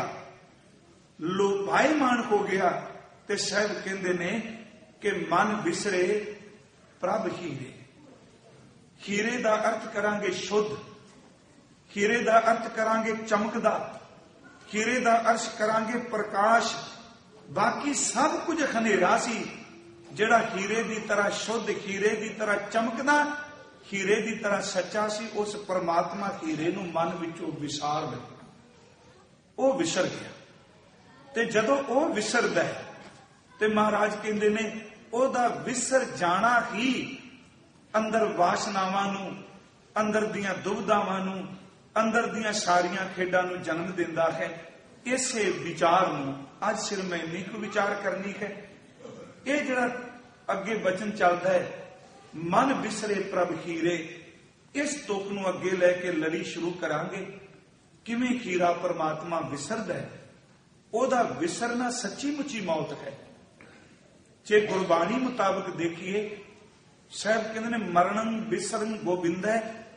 ਲੋਭਾਈਮਾਨ ਹੋ ਗਿਆ। ਤੇ ਸਾਹਿਬ ਕਹਿੰਦੇ ਨੇ ਕਿ ਮਨ ਵਿਸਰੇ ਪ੍ਰਭ ਹੀਰੇ। ਹੀਰੇ ਦਾ ਅਰਥ ਕਰਾਂਗੇ ਸ਼ੁੱਧ, ਹੀਰੇ ਦਾ ਅਰਥ ਕਰਾਂਗੇ ਚਮਕਦਾ, ਹੀਰੇ ਦਾ ਅਰਥ ਕਰਾਂਗੇ ਪ੍ਰਕਾਸ਼। ਬਾਕੀ ਸਭ ਕੁਝ ਹਨੇਰਾ ਸੀ। ਜਿਹੜਾ ਹੀਰੇ ਦੀ ਤਰ੍ਹਾਂ ਸ਼ੁੱਧ, ਹੀਰੇ ਦੀ ਤਰ੍ਹਾਂ ਚਮਕਦਾ, ਹੀਰੇ ਦੀ ਤਰ੍ਹਾਂ ਸੱਚਾ ਸੀ, ਉਸ ਪਰਮਾਤਮਾ ਹੀਰੇ ਨੂੰ ਮਨ ਵਿੱਚੋਂ ਵਿਸਾਰ ਦਿੱਤਾ। ਉਹ ਵਿਸਰ ਗਿਆ। ਤੇ ਜਦੋਂ ਉਹ ਵਿਸਰਦਾ ਹੈ ਤੇ ਮਹਾਰਾਜ ਕਹਿੰਦੇ ਨੇ ਉਹਦਾ ਵਿਸਰ ਜਾਣਾ ਹੀ ਅੰਦਰ ਵਾਸ਼ਨਾਵਾਂ ਨੂੰ, ਅੰਦਰ ਦੀਆਂ ਦੁਬਿਧਾਵਾਂ ਨੂੰ, ਅੰਦਰ ਦੀਆਂ ਸਾਰੀਆਂ ਖੇਡਾਂ ਨੂੰ ਜਨਮ ਦਿੰਦਾ ਹੈ। ਇਸੇ ਵਿਚਾਰ ਨੂੰ ਅੱਜ ਸਿਰ ਮੈਂ ਇੰਨੀ ਕੁ ਵਿਚਾਰ ਕਰਨੀ ਹੈ। ਇਹ ਜਿਹੜਾ ਅੱਗੇ ਬਚਨ ਚੱਲਦਾ ਹੈ, ਮਨ ਵਿਸਰੇ ਪ੍ਰਭ ਹੀਰੇ, ਇਸ ਤੁਕ ਨੂੰ ਅੱਗੇ ਲੈ ਕੇ ਲੜੀ ਸ਼ੁਰੂ ਕਰਾਂਗੇ। ਕਿਵੇਂ ਹੀਰਾ ਪਰਮਾਤਮਾ ਵਿਸਰਦਾ ਹੈ। ਉਹਦਾ ਵਿਸਰਨਾ ਸੱਚੀ ਮੁੱਚੀ ਮੌਤ ਹੈ। ਜੇ ਗੁਰਬਾਣੀ ਮੁਤਾਬਕ ਦੇਖੀਏ, ਸਾਹਿਬ ਕਹਿੰਦੇ ਨੇ ਮਰਣੰ ਵਿਸਰਨ ਗੋਬਿੰਦੈ,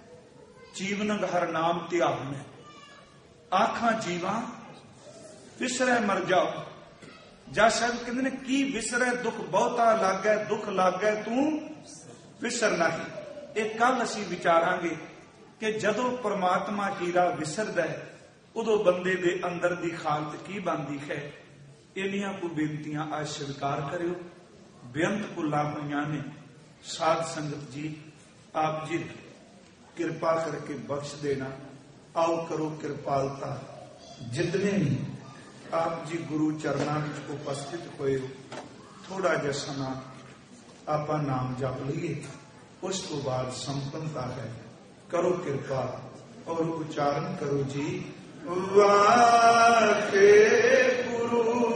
ਜੀਵਨੰ ਹਰ ਨਾਮ ਧਿਆਵਨ। ਆਖਾਂ ਜੀਵਾਂ ਵਿਸਰੈ ਮਰ ਜਾਓ। ਜਾਂ ਸਾਹਿਬ ਕਹਿੰਦੇ ਨੇ ਕੀ ਵਿਸਰੈ ਦੁੱਖ ਬਹੁਤਾ ਲੱਗੈ, ਦੁੱਖ ਲੱਗੈ ਤੂੰ ਵਿਸਰ ਨਹੀਂ। ਇਹ ਕੱਲ ਅਸੀਂ ਵਿਚਾਰਾਂਗੇ ਕਿ ਜਦੋਂ ਪਰਮਾਤਮਾ ਹੀਰਾ ਵਿਸਰਦਾ ਹੈ ਉਦੋਂ ਬੰਦੇ ਦੇ ਅੰਦਰ ਦੀ ਹਾਲਤ ਕੀ ਬਣਦੀ ਹੈ। ਇੰਨੀਆਂ ਕੁ ਬੇਨਤੀਆਂ ਅੱਜ ਸਵੀਕਾਰ ਕਰਿਓ। ਬੇਅੰਤ ਭੁੱਲਾਂ ਹੋਈਆਂ ਨੇ। ਸਾਧ ਸੰਗਤ ਜੀ, ਆਪ ਜੀ ਕਿਰਪਾ ਕਰਕੇ ਬਖਸ਼ ਦੇਣਾ। ਆਓ ਕਰੋ ਕਿਰਪਾਲਤਾ। ਜਿਤਨੇ ਵੀ ਆਪ ਜੀ ਗੁਰੂ ਚਰਨਾਂ ਵਿੱਚ ਉਪਸਥਿਤ ਹੋਏ ਹੋ, ਥੋੜਾ ਜਿਹਾ ਸਮਾਂ ਆਪਾਂ ਨਾਮ ਜਪ ਲਈਏ। ਉਸ ਤੋਂ ਬਾਅਦ ਸੰਪੰਨਤਾ ਹੈ। ਕਰੋ ਕਿਰਪਾ ਔਰ ਉਚਾਰਨ ਕਰੋ ਜੀ। ਵਾਹਿਗੁਰੂ।